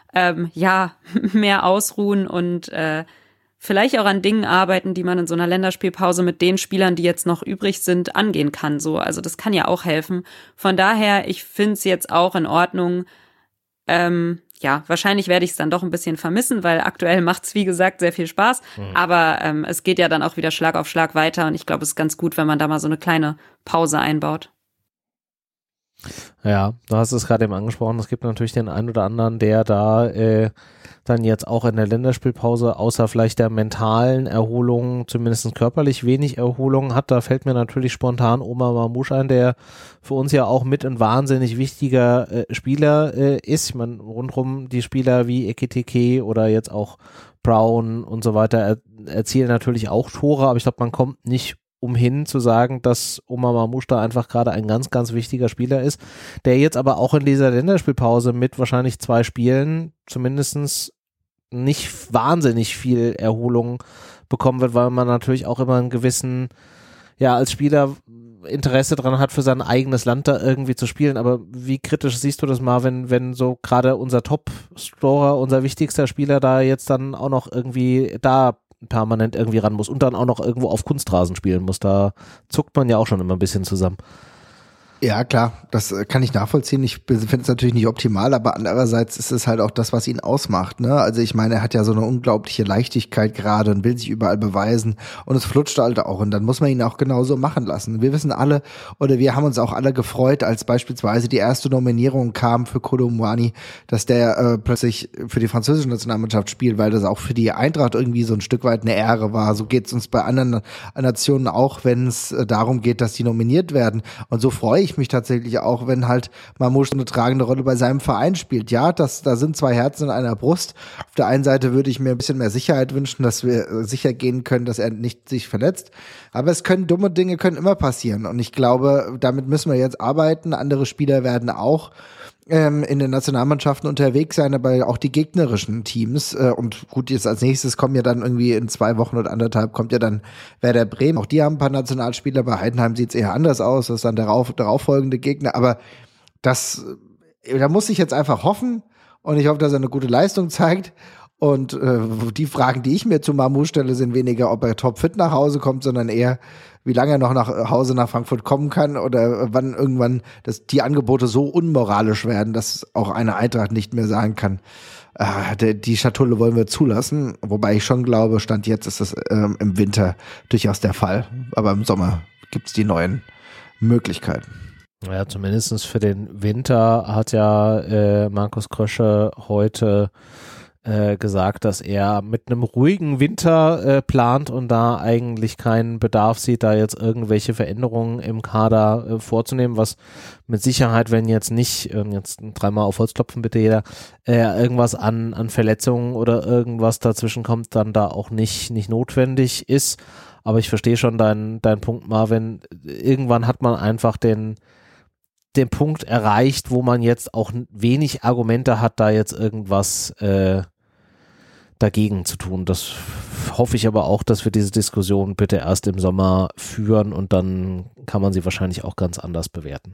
mehr ausruhen und vielleicht auch an Dingen arbeiten, die man in so einer Länderspielpause mit den Spielern, die jetzt noch übrig sind, angehen kann. So, also das kann ja auch helfen. Von daher, ich finde es jetzt auch in Ordnung. Wahrscheinlich werde ich es dann doch ein bisschen vermissen, weil aktuell macht es, wie gesagt, sehr viel Spaß. Aber es geht ja dann auch wieder Schlag auf Schlag weiter und ich glaube, es ist ganz gut, wenn man da mal so eine kleine Pause einbaut. Ja, du hast es gerade eben angesprochen, es gibt natürlich den einen oder anderen, der da dann jetzt auch in der Länderspielpause außer vielleicht der mentalen Erholung, zumindest körperlich wenig Erholung hat. Da fällt mir natürlich spontan Omar Mamouche ein, der für uns ja auch mit ein wahnsinnig wichtiger Spieler ist. Ich meine, rundherum die Spieler wie Ekitike oder jetzt auch Brown und so weiter erzielen natürlich auch Tore, aber ich glaube, man kommt nicht umhin zu sagen, dass Omar Mamouche da einfach gerade ein ganz, ganz wichtiger Spieler ist, der jetzt aber auch in dieser Länderspielpause mit wahrscheinlich 2 Spielen zumindest nicht wahnsinnig viel Erholung bekommen wird, weil man natürlich auch immer einen gewissen, als Spieler Interesse dran hat, für sein eigenes Land da irgendwie zu spielen. Aber wie kritisch siehst du das, Marvin, wenn so gerade unser Top-Scorer, unser wichtigster Spieler da jetzt dann auch noch irgendwie da permanent irgendwie ran muss und dann auch noch irgendwo auf Kunstrasen spielen muss? Da zuckt man ja auch schon immer ein bisschen zusammen. Ja, klar, das kann ich nachvollziehen. Ich finde es natürlich nicht optimal, aber andererseits ist es halt auch das, was ihn ausmacht, ne? Also ich meine, er hat ja so eine unglaubliche Leichtigkeit gerade und will sich überall beweisen und es flutscht halt auch und dann muss man ihn auch genauso machen lassen. Wir wissen alle, oder wir haben uns auch alle gefreut, als beispielsweise die erste Nominierung kam für Kolo Muani, dass der plötzlich für die französische Nationalmannschaft spielt, weil das auch für die Eintracht irgendwie so ein Stück weit eine Ehre war. So geht es uns bei anderen Nationen auch, wenn es darum geht, dass die nominiert werden. Und so freue ich mich tatsächlich auch, wenn halt Mamouche eine tragende Rolle bei seinem Verein spielt. Ja, da sind 2 Herzen in einer Brust. Auf der einen Seite würde ich mir ein bisschen mehr Sicherheit wünschen, dass wir sicher gehen können, dass er nicht sich verletzt. Aber dumme Dinge können immer passieren. Und ich glaube, damit müssen wir jetzt arbeiten. Andere Spieler werden auch in den Nationalmannschaften unterwegs sein, aber auch die gegnerischen Teams. Und gut, jetzt als nächstes kommen ja dann irgendwie in 2 Wochen oder 1,5 kommt ja dann Werder Bremen. Auch die haben ein paar Nationalspieler. Bei Heidenheim sieht es eher anders aus. Das ist dann darauffolgende Gegner. Aber da muss ich jetzt einfach hoffen. Und ich hoffe, dass er eine gute Leistung zeigt. Und die Fragen, die ich mir zu Mamouche stelle, sind weniger, ob er topfit nach Hause kommt, sondern eher, wie lange er noch nach Hause nach Frankfurt kommen kann oder wann irgendwann die Angebote so unmoralisch werden, dass auch eine Eintracht nicht mehr sagen kann, die Schatulle wollen wir zulassen. Wobei ich schon glaube, Stand jetzt ist das im Winter durchaus der Fall. Aber im Sommer gibt es die neuen Möglichkeiten. Ja, zumindest für den Winter hat ja Markus Krösche heute gesagt, dass er mit einem ruhigen Winter plant und da eigentlich keinen Bedarf sieht, da jetzt irgendwelche Veränderungen im Kader vorzunehmen, was mit Sicherheit, wenn jetzt nicht, jetzt 3-mal auf Holz klopfen bitte jeder, irgendwas an Verletzungen oder irgendwas dazwischen kommt, dann da auch nicht notwendig ist. Aber ich verstehe schon deinen Punkt, Marvin. Irgendwann hat man einfach den Punkt erreicht, wo man jetzt auch wenig Argumente hat, da jetzt irgendwas dagegen zu tun. Das hoffe ich aber auch, dass wir diese Diskussion bitte erst im Sommer führen und dann kann man sie wahrscheinlich auch ganz anders bewerten.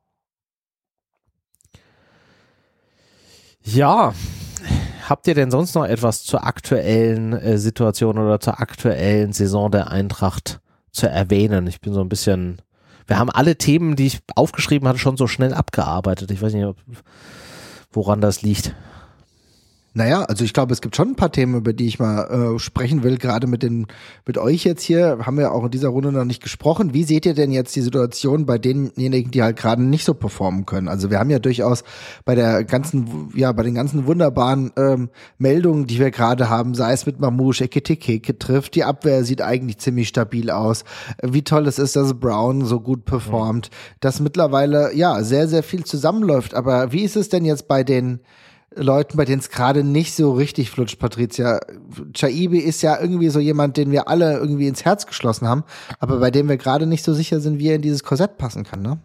Ja, habt ihr denn sonst noch etwas zur aktuellen Situation oder zur aktuellen Saison der Eintracht zu erwähnen? Ich bin so ein bisschen, wir haben alle Themen, die ich aufgeschrieben hatte, schon so schnell abgearbeitet. Ich weiß nicht, woran das liegt. Naja, also ich glaube, es gibt schon ein paar Themen, über die ich mal sprechen will, gerade mit euch jetzt hier. Haben wir auch in dieser Runde noch nicht gesprochen. Wie seht ihr denn jetzt die Situation bei denjenigen, die halt gerade nicht so performen können? Also wir haben ja durchaus bei den ganzen wunderbaren Meldungen, die wir gerade haben, sei es mit Mamouche, Ekitike trifft, die Abwehr sieht eigentlich ziemlich stabil aus. Wie toll es ist, dass Brown so gut performt, dass mittlerweile ja sehr, sehr viel zusammenläuft. Aber wie ist es denn jetzt bei den Leuten, bei denen es gerade nicht so richtig flutscht, Patricia? Chaibi ist ja irgendwie so jemand, den wir alle irgendwie ins Herz geschlossen haben, aber bei dem wir gerade nicht so sicher sind, wie er in dieses Korsett passen kann, ne?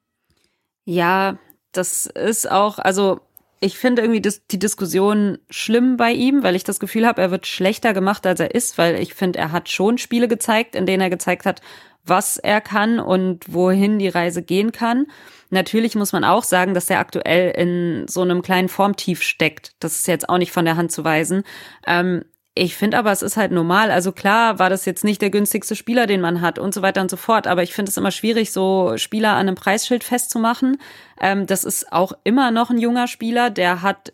Ja, das ist auch, also ich finde irgendwie die Diskussion schlimm bei ihm, weil ich das Gefühl habe, er wird schlechter gemacht, als er ist, weil ich finde, er hat schon Spiele gezeigt, in denen er gezeigt hat, was er kann und wohin die Reise gehen kann. Natürlich muss man auch sagen, dass er aktuell in so einem kleinen Formtief steckt. Das ist jetzt auch nicht von der Hand zu weisen. Ich finde aber, es ist halt normal. Also klar war das jetzt nicht der günstigste Spieler, den man hat und so weiter und so fort. Aber ich finde es immer schwierig, so Spieler an einem Preisschild festzumachen. Das ist auch immer noch ein junger Spieler, der hat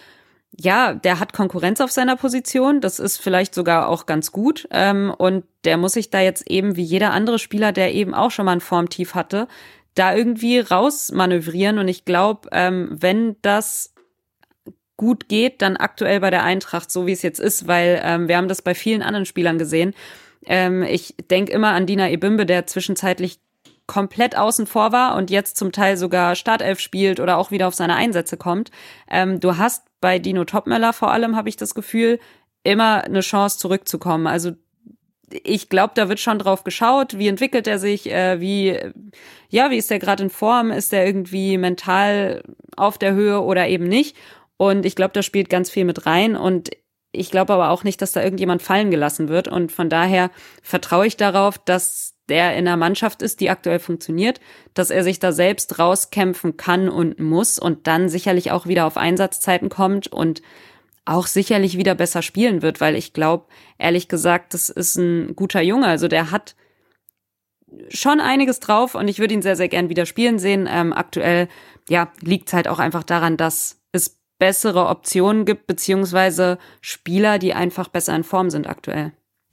Konkurrenz auf seiner Position. Das ist vielleicht sogar auch ganz gut. Und der muss sich da jetzt eben wie jeder andere Spieler, der eben auch schon mal ein Formtief hatte, da irgendwie rausmanövrieren. Und ich glaube, wenn das gut geht, dann aktuell bei der Eintracht, so wie es jetzt ist, weil wir haben das bei vielen anderen Spielern gesehen. Ich denke immer an Dina Ebimbe, der zwischenzeitlich komplett außen vor war und jetzt zum Teil sogar Startelf spielt oder auch wieder auf seine Einsätze kommt. Du hast bei Dino Topmöller vor allem, habe ich das Gefühl, immer eine Chance zurückzukommen. Also ich glaube, da wird schon drauf geschaut, wie entwickelt er sich, wie ist der gerade in Form, ist der irgendwie mental auf der Höhe oder eben nicht. Und ich glaube, da spielt ganz viel mit rein und ich glaube aber auch nicht, dass da irgendjemand fallen gelassen wird und von daher vertraue ich darauf, dass der in einer Mannschaft ist, die aktuell funktioniert, dass er sich da selbst rauskämpfen kann und muss und dann sicherlich auch wieder auf Einsatzzeiten kommt und auch sicherlich wieder besser spielen wird, weil ich glaube, ehrlich gesagt, das ist ein guter Junge. Also der hat schon einiges drauf und ich würde ihn sehr, sehr gern wieder spielen sehen. Aktuell, liegt es halt auch einfach daran, dass es bessere Optionen gibt, beziehungsweise Spieler, die einfach besser in Form sind aktuell.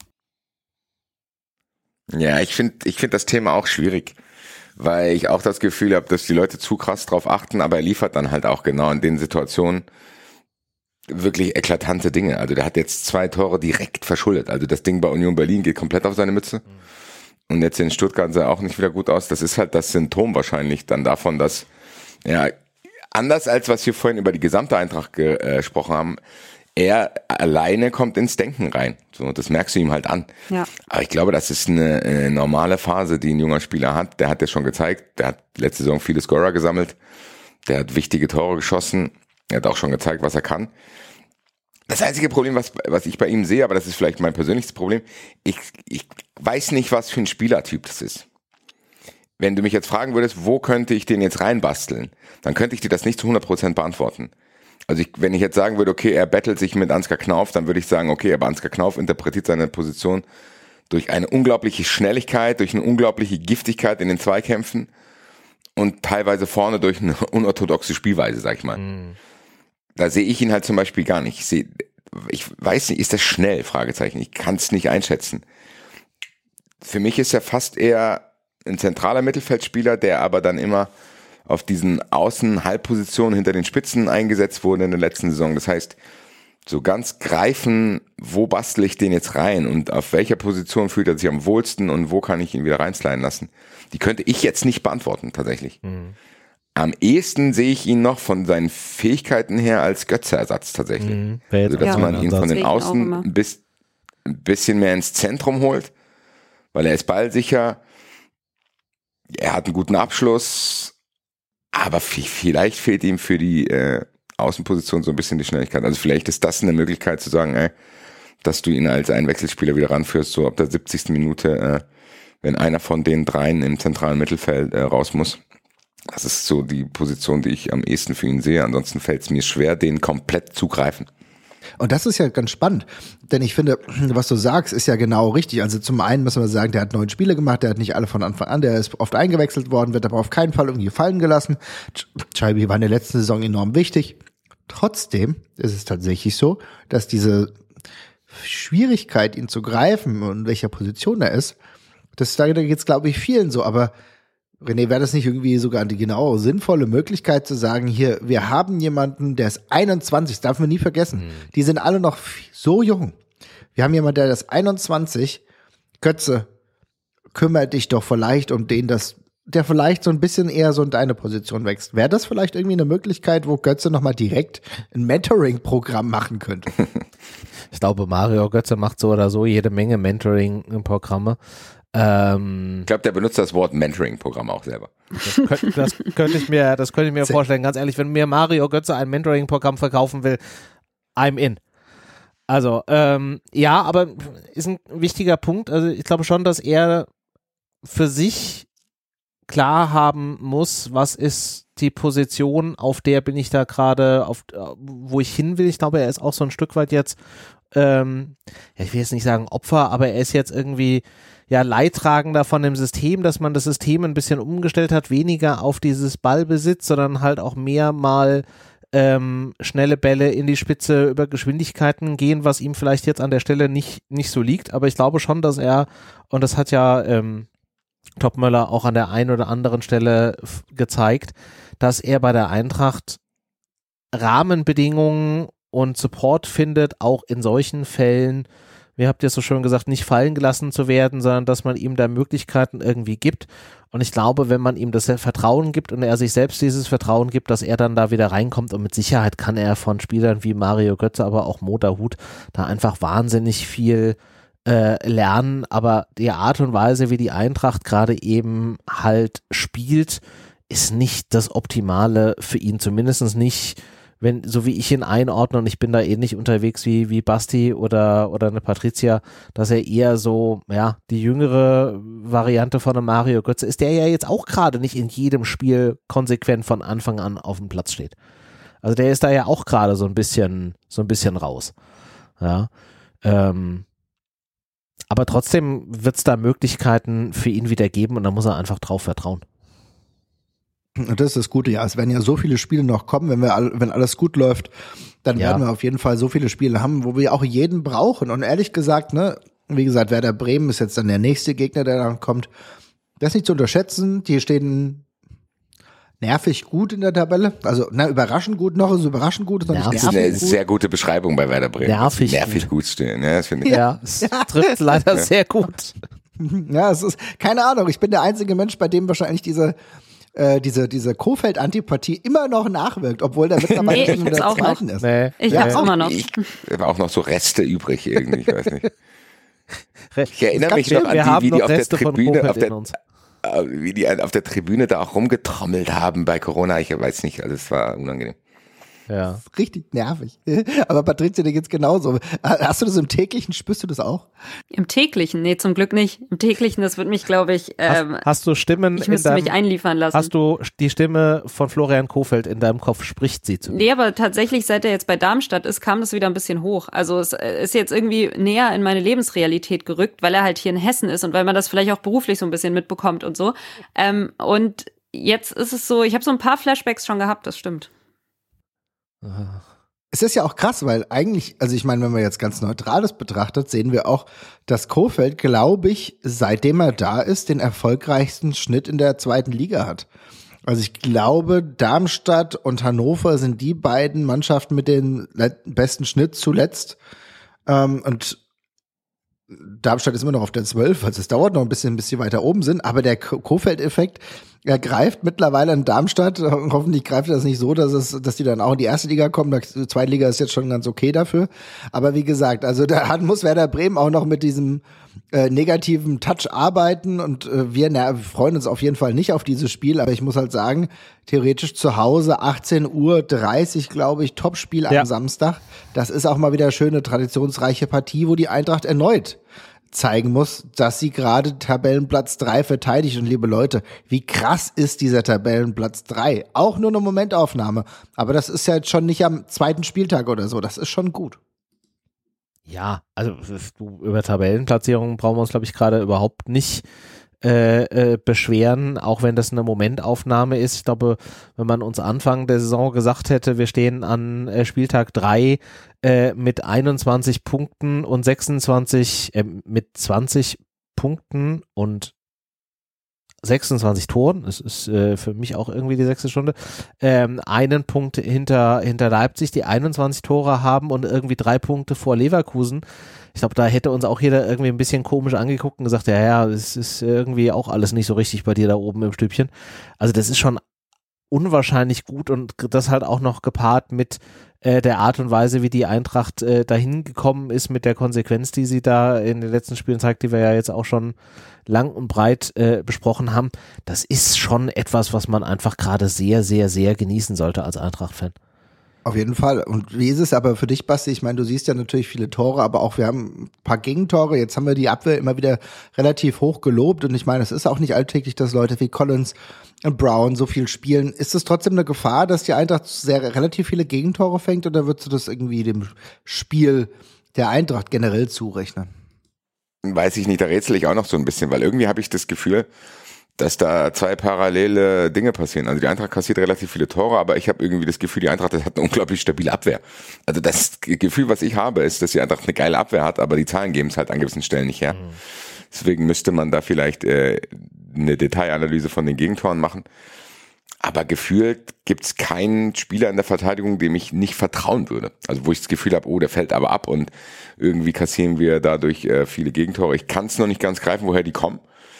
Ja, ich finde das Thema auch schwierig, weil ich auch das Gefühl habe, dass die Leute zu krass drauf achten, aber er liefert dann halt auch genau in den Situationen wirklich eklatante Dinge. Also der hat jetzt 2 Tore direkt verschuldet. Also das Ding bei Union Berlin geht komplett auf seine Mütze. Und jetzt in Stuttgart sah er auch nicht wieder gut aus. Das ist halt das Symptom wahrscheinlich dann davon, dass, anders als was wir vorhin über die gesamte Eintracht gesprochen haben, er alleine kommt ins Denken rein. So, das merkst du ihm halt an. Ja. Aber ich glaube, das ist eine normale Phase, die ein junger Spieler hat. Der hat ja schon gezeigt, der hat letzte Saison viele Scorer gesammelt. Der hat wichtige Tore geschossen. Er hat auch schon gezeigt, was er kann. Das einzige Problem, was ich bei ihm sehe, aber das ist vielleicht mein persönliches Problem, ich weiß nicht, was für ein Spielertyp das ist. Wenn du mich jetzt fragen würdest, wo könnte ich den jetzt reinbasteln, dann könnte ich dir das nicht zu 100% beantworten. Also wenn ich jetzt sagen würde, okay, er battelt sich mit Ansgar Knauf, dann würde ich sagen, okay, aber Ansgar Knauf interpretiert seine Position durch eine unglaubliche Schnelligkeit, durch eine unglaubliche Giftigkeit in den Zweikämpfen und teilweise vorne durch eine unorthodoxe Spielweise, sag ich mal. Da sehe ich ihn halt zum Beispiel gar nicht. Ich weiß nicht, ist das schnell? Fragezeichen. Ich kann es nicht einschätzen. Für mich ist er fast eher ein zentraler Mittelfeldspieler, der aber dann immer auf diesen Außen-Halbpositionen hinter den Spitzen eingesetzt wurde in der letzten Saison. Das heißt, so ganz greifen, wo bastel ich den jetzt rein und auf welcher Position fühlt er sich am wohlsten und wo kann ich ihn wieder reinsliden lassen, die könnte ich jetzt nicht beantworten, tatsächlich. Am ehesten sehe ich ihn noch von seinen Fähigkeiten her als Götze-Ersatz tatsächlich. Also, dass man ihn von den Außen ein bisschen mehr ins Zentrum holt, weil er ist ballsicher, er hat einen guten Abschluss, aber vielleicht fehlt ihm für die Außenposition so ein bisschen die Schnelligkeit. Also vielleicht ist das eine Möglichkeit zu sagen, dass du ihn als Einwechselspieler wieder ranführst, so ab der 70. Minute, wenn einer von den dreien im zentralen Mittelfeld raus muss. Das ist so die Position, die ich am ehesten für ihn sehe. Ansonsten fällt es mir schwer, den komplett zu greifen. Und das ist ja ganz spannend, denn ich finde, was du sagst, ist ja genau richtig. Also zum einen müssen wir sagen, der hat 9 Spiele gemacht, der hat nicht alle von Anfang an, der ist oft eingewechselt worden, wird aber auf keinen Fall irgendwie fallen gelassen. Chaibi war in der letzten Saison enorm wichtig. Trotzdem ist es tatsächlich so, dass diese Schwierigkeit, ihn zu greifen und in welcher Position er ist, da geht es, glaube ich, vielen so. Aber René, wäre das nicht irgendwie sogar die genau sinnvolle Möglichkeit zu sagen, hier, wir haben jemanden, der ist 21, das darf man nie vergessen. Die sind alle noch so jung. Wir haben jemanden, der ist 21, Götze, kümmere dich doch vielleicht um den, der vielleicht so ein bisschen eher so in deine Position wächst. Wäre das vielleicht irgendwie eine Möglichkeit, wo Götze nochmal direkt ein Mentoring-Programm machen könnte? Ich glaube, Mario Götze macht so oder so jede Menge Mentoring-Programme. Ich glaube, der benutzt das Wort Mentoring-Programm auch selber. Das könnte ich mir vorstellen. Ganz ehrlich, wenn mir Mario Götze ein Mentoring-Programm verkaufen will, I'm in. Also, ja, aber ist ein wichtiger Punkt. Also ich glaube schon, dass er für sich klar haben muss, was ist die Position, auf der bin ich da gerade, wo ich hin will. Ich glaube, er ist auch so ein Stück weit jetzt, ich will jetzt nicht sagen Opfer, aber er ist jetzt irgendwie Leidtragender von dem System, dass man das System ein bisschen umgestellt hat, weniger auf dieses Ballbesitz, sondern halt auch mehr mal schnelle Bälle in die Spitze über Geschwindigkeiten gehen, was ihm vielleicht jetzt an der Stelle nicht so liegt, aber ich glaube schon, dass er, und das hat ja Topmöller auch an der einen oder anderen Stelle gezeigt, dass er bei der Eintracht Rahmenbedingungen und Support findet, auch in solchen Fällen, wie habt ihr es so schön gesagt, nicht fallen gelassen zu werden, sondern dass man ihm da Möglichkeiten irgendwie gibt. Und ich glaube, wenn man ihm das Vertrauen gibt und er sich selbst dieses Vertrauen gibt, dass er dann da wieder reinkommt, und mit Sicherheit kann er von Spielern wie Mario Götze, aber auch Mo Dahoud da einfach wahnsinnig viel lernen, aber die Art und Weise, wie die Eintracht gerade eben halt spielt, ist nicht das Optimale für ihn, zumindest nicht, so wie ich ihn einordne, und ich bin da ähnlich unterwegs wie Basti oder eine Patricia, dass er eher so, die jüngere Variante von einem Mario Götze ist, der ja jetzt auch gerade nicht in jedem Spiel konsequent von Anfang an auf dem Platz steht. Also der ist da ja auch gerade so ein bisschen raus. Ja, aber trotzdem wird es da Möglichkeiten für ihn wieder geben und da muss er einfach drauf vertrauen. Und das ist das Gute, ja. Es werden ja so viele Spiele noch kommen, wenn alles gut läuft, dann werden wir auf jeden Fall so viele Spiele haben, wo wir auch jeden brauchen. Und ehrlich gesagt, wie gesagt, Werder Bremen ist jetzt dann der nächste Gegner, der dann kommt. Das ist nicht zu unterschätzen. Die stehen nervig gut in der Tabelle. Also, überraschend gut noch, ist überraschend gut. Ist noch das ist eine sehr gute Beschreibung bei Werder Bremen. Nervig gut stehen. Ja, das finde ich. Ja, es trifft leider sehr gut. Ja, es ist, keine Ahnung, ich bin der einzige Mensch, bei dem wahrscheinlich diese Kohfeldt-Antipathie immer noch nachwirkt, obwohl der mittlerweile schon in der zweiten ist. Nee. Ich hab's immer noch. Ich habe auch noch so Reste übrig irgendwie, ich weiß nicht. Ich erinnere mich noch an die, wie die auf der Tribüne, wie die auf der Tribüne da auch rumgetrommelt haben bei Corona. Ich weiß nicht, also es war unangenehm. Ja. Richtig nervig. Aber Patricia, dir geht's genauso. Hast du das im täglichen, spürst du das auch? Im täglichen? Nee, zum Glück nicht. Im täglichen, das wird mich, glaube ich, hast du Stimmen ich müsste mich einliefern lassen. Hast du die Stimme von Florian Kohfeldt in deinem Kopf, spricht sie zu dir? Nee, aber tatsächlich, seit er jetzt bei Darmstadt ist, kam das wieder ein bisschen hoch. Also es ist jetzt irgendwie näher in meine Lebensrealität gerückt, weil er halt hier in Hessen ist und weil man das vielleicht auch beruflich so ein bisschen mitbekommt und so. Und jetzt ist es so, ich habe so ein paar Flashbacks schon gehabt, das stimmt. Es ist ja auch krass, weil eigentlich, also ich meine, wenn man jetzt ganz Neutrales betrachtet, sehen wir auch, dass Kohfeldt, glaube ich, seitdem er da ist, den erfolgreichsten Schnitt in der zweiten Liga hat. Also ich glaube, Darmstadt und Hannover sind die beiden Mannschaften mit dem besten Schnitt zuletzt. Und Darmstadt ist immer noch auf der 12, also es dauert noch ein bisschen, bis sie weiter oben sind, aber der Kohfeldt-Effekt, er greift mittlerweile in Darmstadt, hoffentlich greift er das nicht so, dass die dann auch in die erste Liga kommen, die zweite Liga ist jetzt schon ganz okay dafür, aber wie gesagt, also da muss Werder Bremen auch noch mit diesem negativen Touch arbeiten und wir freuen uns auf jeden Fall nicht auf dieses Spiel, aber ich muss halt sagen, theoretisch zu Hause 18:30 Uhr, glaube ich, Topspiel am Samstag. Das ist auch mal wieder eine schöne, traditionsreiche Partie, wo die Eintracht erneut zeigen muss, dass sie gerade Tabellenplatz 3 verteidigt. Und liebe Leute, wie krass ist dieser Tabellenplatz 3? Auch nur eine Momentaufnahme. Aber das ist ja jetzt schon nicht am zweiten Spieltag oder so. Das ist schon gut. Ja, also über Tabellenplatzierungen brauchen wir uns, glaube ich, gerade überhaupt nicht beschweren, auch wenn das eine Momentaufnahme ist. Ich glaube, wenn man uns Anfang der Saison gesagt hätte, wir stehen an Spieltag 3 mit 21 Punkten und mit 20 Punkten und 26 Toren, das ist für mich auch irgendwie die 6. Stunde, einen Punkt hinter Leipzig, die 21 Tore haben und irgendwie 3 Punkte vor Leverkusen. Ich glaube, da hätte uns auch jeder irgendwie ein bisschen komisch angeguckt und gesagt, ja, es ist irgendwie auch alles nicht so richtig bei dir da oben im Stübchen. Also das ist schon unwahrscheinlich gut und das halt auch noch gepaart mit der Art und Weise, wie die Eintracht dahin gekommen ist, mit der Konsequenz, die sie da in den letzten Spielen zeigt, die wir ja jetzt auch schon lang und breit besprochen haben. Das ist schon etwas, was man einfach gerade sehr, sehr, sehr genießen sollte als Eintracht-Fan. Auf jeden Fall. Und wie ist es aber für dich, Basti? Ich meine, du siehst ja natürlich viele Tore, aber auch wir haben ein paar Gegentore. Jetzt haben wir die Abwehr immer wieder relativ hoch gelobt. Und ich meine, es ist auch nicht alltäglich, dass Leute wie Collins und Brown so viel spielen. Ist es trotzdem eine Gefahr, dass die Eintracht relativ viele Gegentore fängt? Oder würdest du das irgendwie dem Spiel der Eintracht generell zurechnen? Weiß ich nicht, da rätsel ich auch noch so ein bisschen, weil irgendwie habe ich das Gefühl, dass da 2 parallele Dinge passieren. Also die Eintracht kassiert relativ viele Tore, aber ich habe irgendwie das Gefühl, die Eintracht hat eine unglaublich stabile Abwehr. Also das Gefühl, was ich habe, ist, dass die Eintracht eine geile Abwehr hat, aber die Zahlen geben es halt an gewissen Stellen nicht her. Deswegen müsste man da vielleicht eine Detailanalyse von den Gegentoren machen. Aber gefühlt gibt's keinen Spieler in der Verteidigung, dem ich nicht vertrauen würde. Also wo ich das Gefühl habe, der fällt aber ab und irgendwie kassieren wir dadurch viele Gegentore. Ich kann es noch nicht ganz greifen, woher die kommen.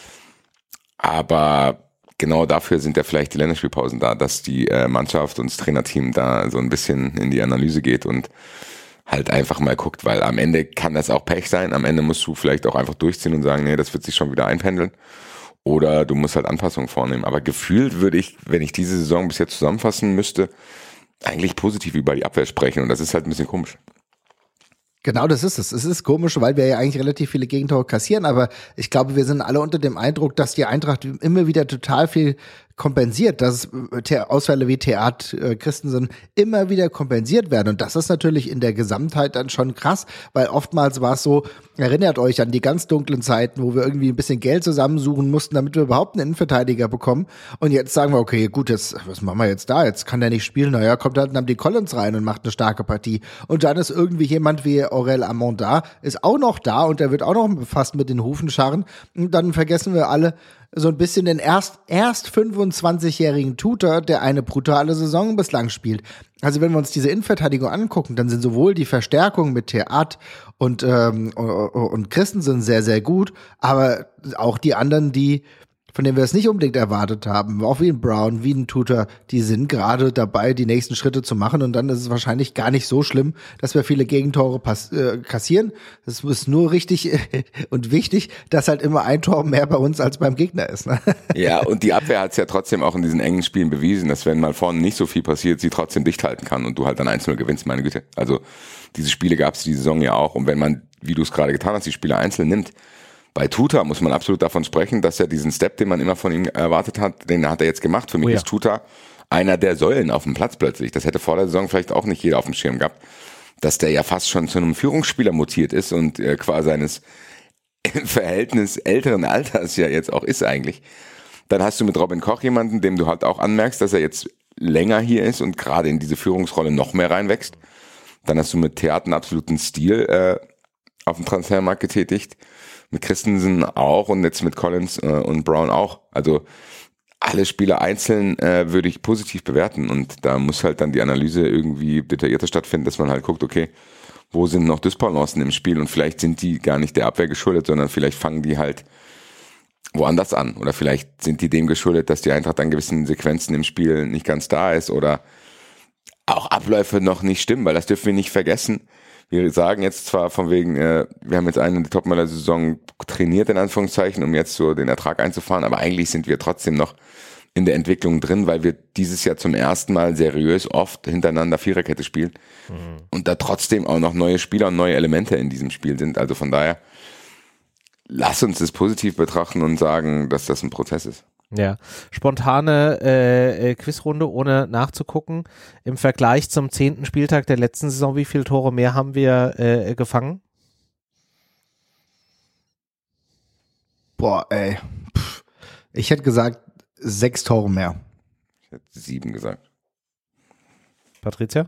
Aber genau dafür sind ja vielleicht die Länderspielpausen da, dass die Mannschaft und das Trainerteam da so ein bisschen in die Analyse geht und halt einfach mal guckt, weil am Ende kann das auch Pech sein. Am Ende musst du vielleicht auch einfach durchziehen und sagen, nee, das wird sich schon wieder einpendeln. Oder du musst halt Anpassungen vornehmen. Aber gefühlt würde ich, wenn ich diese Saison bis jetzt zusammenfassen müsste, eigentlich positiv über die Abwehr sprechen. Und das ist halt ein bisschen komisch. Genau, das ist es. Es ist komisch, weil wir ja eigentlich relativ viele Gegentore kassieren, aber ich glaube, wir sind alle unter dem Eindruck, dass die Eintracht immer wieder total viel kompensiert, dass Ausfälle wie Christensen immer wieder kompensiert werden. Und das ist natürlich in der Gesamtheit dann schon krass, weil oftmals war es so, erinnert euch an die ganz dunklen Zeiten, wo wir irgendwie ein bisschen Geld zusammensuchen mussten, damit wir überhaupt einen Innenverteidiger bekommen. Und jetzt sagen wir, okay, gut, jetzt, was machen wir jetzt da? Jetzt kann der nicht spielen. Naja, kommt halt dann die Collins rein und macht eine starke Partie. Und dann ist irgendwie jemand wie Aurel Amon da, ist auch noch da und der wird auch noch fast mit den Hufen scharren. Und dann vergessen wir alle so ein bisschen den erst 25-jährigen Tutor, der eine brutale Saison bislang spielt. Also wenn wir uns diese Innenverteidigung angucken, dann sind sowohl die Verstärkungen mit Theat und Christensen sehr, sehr gut, aber auch die anderen, von denen wir es nicht unbedingt erwartet haben, auch wie ein Brown, wie ein Tutor, die sind gerade dabei, die nächsten Schritte zu machen und dann ist es wahrscheinlich gar nicht so schlimm, dass wir viele Gegentore kassieren. Es ist nur richtig und wichtig, dass halt immer ein Tor mehr bei uns als beim Gegner ist. Ne? Ja, und die Abwehr hat es ja trotzdem auch in diesen engen Spielen bewiesen, dass wenn mal vorne nicht so viel passiert, sie trotzdem dicht halten kann und du halt dann 1-0 gewinnst, meine Güte. Also diese Spiele gab es die Saison ja auch und wenn man, wie du es gerade getan hast, die Spiele einzeln nimmt, bei Tuta muss man absolut davon sprechen, dass er diesen Step, den man immer von ihm erwartet hat, den hat er jetzt gemacht. Für mich ist Tuta einer der Säulen auf dem Platz plötzlich. Das hätte vor der Saison vielleicht auch nicht jeder auf dem Schirm gehabt, dass der ja fast schon zu einem Führungsspieler mutiert ist und quasi seines im Verhältnis älteren Alters ja jetzt auch ist eigentlich. Dann hast du mit Robin Koch jemanden, dem du halt auch anmerkst, dass er jetzt länger hier ist und gerade in diese Führungsrolle noch mehr reinwächst. Dann hast du mit Theat einen absoluten Stil auf dem Transfermarkt getätigt. Mit Christensen auch und jetzt mit Collins und Brown auch. Also alle Spieler einzeln würde ich positiv bewerten und da muss halt dann die Analyse irgendwie detaillierter stattfinden, dass man halt guckt, okay, wo sind noch Dysbalancen im Spiel und vielleicht sind die gar nicht der Abwehr geschuldet, sondern vielleicht fangen die halt woanders an oder vielleicht sind die dem geschuldet, dass die Eintracht an gewissen Sequenzen im Spiel nicht ganz da ist oder auch Abläufe noch nicht stimmen, weil das dürfen wir nicht vergessen. Wir sagen jetzt zwar von wegen, wir haben jetzt eine Topmöller-Saison trainiert, in Anführungszeichen, um jetzt so den Ertrag einzufahren, aber eigentlich sind wir trotzdem noch in der Entwicklung drin, weil wir dieses Jahr zum ersten Mal seriös oft hintereinander Viererkette spielen und da trotzdem auch noch neue Spieler und neue Elemente in diesem Spiel sind. Also von daher, lass uns das positiv betrachten und sagen, dass das ein Prozess ist. Ja, spontane Quizrunde, ohne nachzugucken. Im Vergleich zum 10. Spieltag der letzten Saison, wie viele Tore mehr haben wir gefangen? Boah, ey. Ich hätte gesagt 6 Tore mehr. Ich hätte 7 gesagt. Patricia?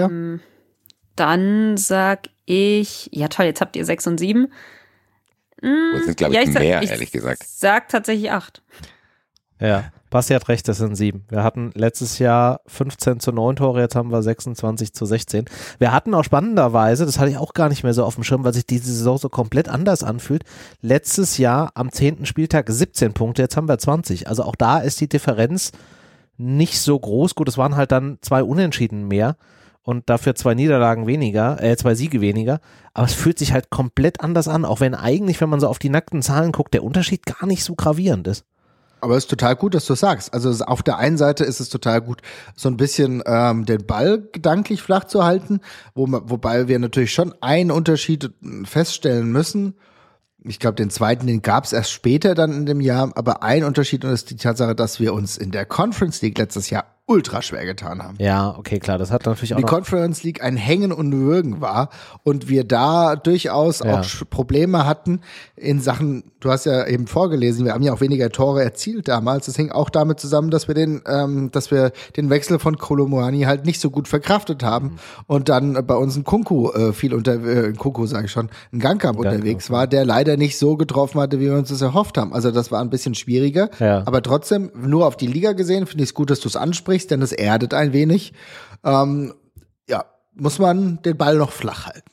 Dann sag ich, ja toll, jetzt habt ihr 6 und 7. Das sind, glaube ich, mehr, ehrlich gesagt. Ich sag tatsächlich 8. Ja, Basti hat recht, das sind 7. Wir hatten letztes Jahr 15:9 Tore, jetzt haben wir 26:16. Wir hatten auch spannenderweise, das hatte ich auch gar nicht mehr so auf dem Schirm, weil sich diese Saison so komplett anders anfühlt, letztes Jahr am 10. Spieltag 17 Punkte, jetzt haben wir 20. Also auch da ist die Differenz nicht so groß. Gut, es waren halt dann 2 Unentschieden mehr und dafür 2 Niederlagen weniger, 2 Siege weniger, aber es fühlt sich halt komplett anders an, auch wenn eigentlich, wenn man so auf die nackten Zahlen guckt, der Unterschied gar nicht so gravierend ist. Aber es ist total gut, dass du sagst. Also auf der einen Seite ist es total gut, so ein bisschen den Ball gedanklich flach zu halten, wobei wir natürlich schon einen Unterschied feststellen müssen. Ich glaube, den zweiten, den gab es erst später dann in dem Jahr, aber ein Unterschied ist die Tatsache, dass wir uns in der Conference League letztes Jahr ultra schwer getan haben. Ja, okay, klar, das hat natürlich auch die Conference League ein Hängen und Würgen war und wir da durchaus auch Probleme hatten in Sachen, du hast ja eben vorgelesen, wir haben ja auch weniger Tore erzielt damals. Das hing auch damit zusammen, dass wir den Wechsel von Kolo Muani halt nicht so gut verkraftet haben und dann bei uns ein Kunku ein Gangkamp unterwegs war, der leider nicht so getroffen hatte, wie wir uns das erhofft haben. Also das war ein bisschen schwieriger, aber trotzdem, nur auf die Liga gesehen, finde ich es gut, dass du es ansprichst, denn es erdet ein wenig. Muss man den Ball noch flach halten.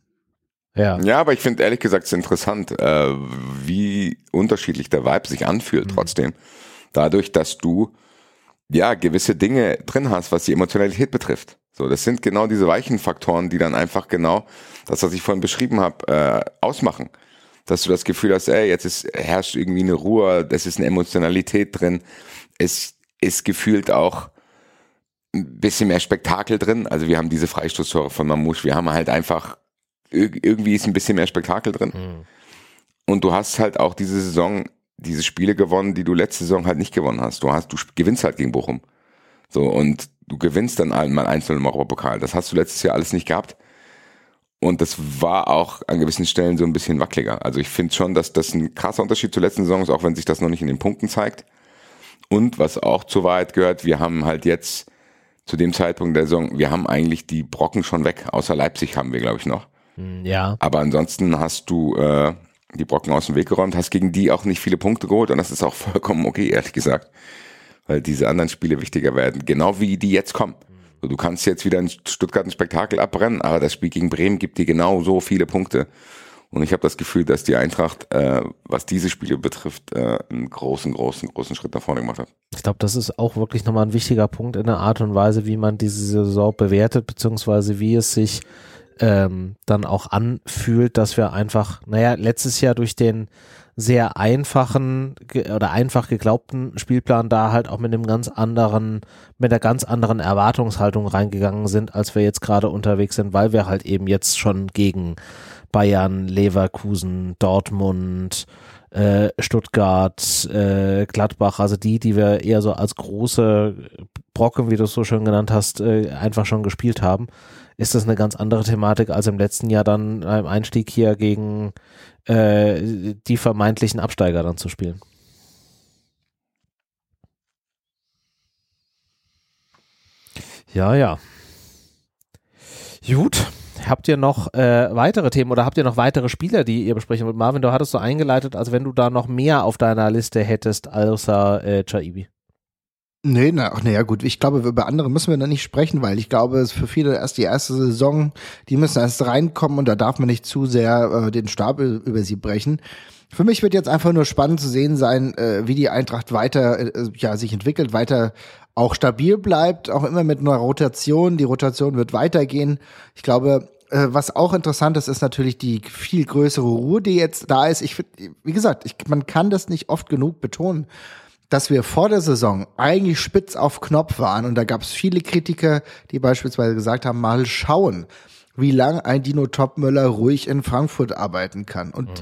Ja, aber ich finde ehrlich gesagt es interessant, wie unterschiedlich der Vibe sich anfühlt trotzdem. Dadurch, dass du gewisse Dinge drin hast, was die Emotionalität betrifft. So, das sind genau diese weichen Faktoren, die dann einfach genau das, was ich vorhin beschrieben habe, ausmachen. Dass du das Gefühl hast, jetzt herrscht irgendwie eine Ruhe, das ist eine Emotionalität drin. Es ist gefühlt auch ein bisschen mehr Spektakel drin. Also wir haben diese Freistoßtore von Mamouche, wir haben halt einfach, irgendwie ist ein bisschen mehr Spektakel drin. Und du hast halt auch diese Saison diese Spiele gewonnen, die du letzte Saison halt nicht gewonnen hast. Du gewinnst halt gegen Bochum. So, und du gewinnst dann halt mal 1-0 im Europapokal. Das hast du letztes Jahr alles nicht gehabt. Und das war auch an gewissen Stellen so ein bisschen wackeliger. Also ich finde schon, dass das ein krasser Unterschied zur letzten Saison ist, auch wenn sich das noch nicht in den Punkten zeigt. Und was auch zur Wahrheit gehört, wir haben halt jetzt zu dem Zeitpunkt der Saison, wir haben eigentlich die Brocken schon weg, außer Leipzig haben wir, glaube ich, noch. Ja. Aber ansonsten hast du die Brocken aus dem Weg geräumt, hast gegen die auch nicht viele Punkte geholt und das ist auch vollkommen okay, ehrlich gesagt. Weil diese anderen Spiele wichtiger werden, genau wie die jetzt kommen. So, du kannst jetzt wieder in Stuttgart ein Spektakel abbrennen, aber das Spiel gegen Bremen gibt dir genau so viele Punkte. Und ich habe das Gefühl, dass die Eintracht, was diese Spiele betrifft, einen großen Schritt nach vorne gemacht hat. Ich glaube, das ist auch wirklich nochmal ein wichtiger Punkt in der Art und Weise, wie man diese Saison bewertet, beziehungsweise wie es sich dann auch anfühlt, dass wir einfach, letztes Jahr durch den sehr einfachen oder einfach geglaubten Spielplan da halt auch mit einer ganz anderen Erwartungshaltung reingegangen sind, als wir jetzt gerade unterwegs sind, weil wir halt eben jetzt schon gegen Bayern, Leverkusen, Dortmund, Stuttgart, Gladbach, also die wir eher so als große Brocken, wie du es so schön genannt hast, einfach schon gespielt haben, ist das eine ganz andere Thematik als im letzten Jahr dann beim Einstieg hier gegen die vermeintlichen Absteiger dann zu spielen. Ja. Gut. Habt ihr noch weitere Themen oder habt ihr noch weitere Spieler, die ihr besprechen wollt? Marvin, du hattest so eingeleitet, als wenn du da noch mehr auf deiner Liste hättest, außer Chaibi. Ja gut, ich glaube, über andere müssen wir da nicht sprechen, weil ich glaube, es ist für viele erst die erste Saison, die müssen erst reinkommen und da darf man nicht zu sehr den Stab über sie brechen. Für mich wird jetzt einfach nur spannend zu sehen sein, wie die Eintracht weiter sich entwickelt, weiter auch stabil bleibt, auch immer mit einer Rotation. Die Rotation wird weitergehen. Ich glaube, was auch interessant ist natürlich die viel größere Ruhe, die jetzt da ist. Ich finde, wie gesagt, man kann das nicht oft genug betonen, dass wir vor der Saison eigentlich spitz auf Knopf waren. Und da gab es viele Kritiker, die beispielsweise gesagt haben, mal schauen, wie lange ein Dino Topmöller ruhig in Frankfurt arbeiten kann. Und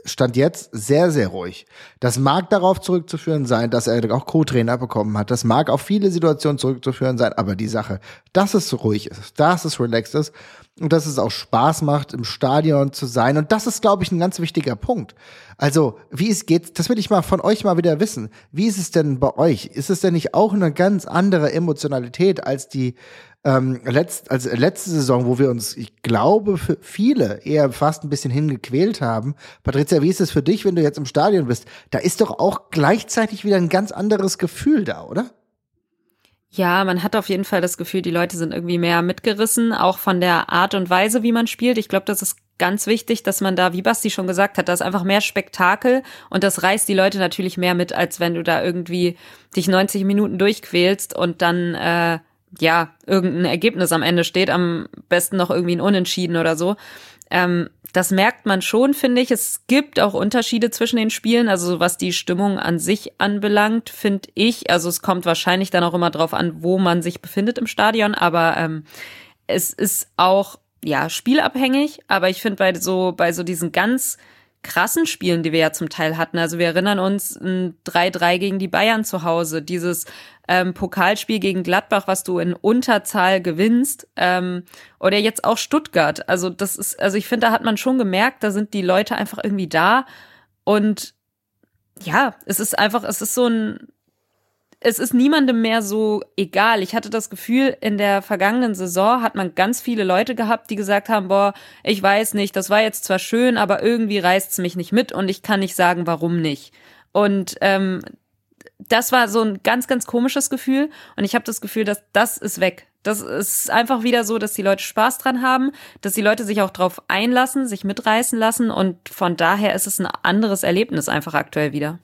Stand jetzt sehr, sehr ruhig. Das mag darauf zurückzuführen sein, dass er auch Co-Trainer bekommen hat. Das mag auf viele Situationen zurückzuführen sein, aber die Sache, dass es ruhig ist, dass es relaxed ist und dass es auch Spaß macht, im Stadion zu sein. Und das ist, glaube ich, ein ganz wichtiger Punkt. Also, wie es geht, das will ich mal von euch mal wieder wissen. Wie ist es denn bei euch? Ist es denn nicht auch eine ganz andere Emotionalität als die letzte Saison, wo wir uns, ich glaube, für viele eher fast ein bisschen hingequält haben. Patricia, wie ist es für dich, wenn du jetzt im Stadion bist? Da ist doch auch gleichzeitig wieder ein ganz anderes Gefühl da, oder? Ja, man hat auf jeden Fall das Gefühl, die Leute sind irgendwie mehr mitgerissen, auch von der Art und Weise, wie man spielt. Ich glaube, das ist ganz wichtig, dass man da, wie Basti schon gesagt hat, da ist einfach mehr Spektakel und das reißt die Leute natürlich mehr mit, als wenn du da irgendwie dich 90 Minuten durchquälst und dann irgendein Ergebnis am Ende steht, am besten noch irgendwie ein Unentschieden oder so. Das merkt man schon, finde ich. Es gibt auch Unterschiede zwischen den Spielen, also was die Stimmung an sich anbelangt, finde ich. Also es kommt wahrscheinlich dann auch immer drauf an, wo man sich befindet im Stadion, aber es ist auch spielabhängig, aber ich finde bei so diesen ganz krassen Spielen, die wir ja zum Teil hatten, also wir erinnern uns ein 3-3 gegen die Bayern zu Hause, dieses Pokalspiel gegen Gladbach, was du in Unterzahl gewinnst, oder jetzt auch Stuttgart. Also ich finde, da hat man schon gemerkt, da sind die Leute einfach irgendwie da und ja, es ist niemandem mehr so egal. Ich hatte das Gefühl, in der vergangenen Saison hat man ganz viele Leute gehabt, die gesagt haben, boah, ich weiß nicht, das war jetzt zwar schön, aber irgendwie reißt's mich nicht mit und ich kann nicht sagen, warum nicht. Und das war so ein ganz, ganz komisches Gefühl und ich habe das Gefühl, dass das ist weg. Das ist einfach wieder so, dass die Leute Spaß dran haben, dass die Leute sich auch drauf einlassen, sich mitreißen lassen und von daher ist es ein anderes Erlebnis einfach aktuell wieder.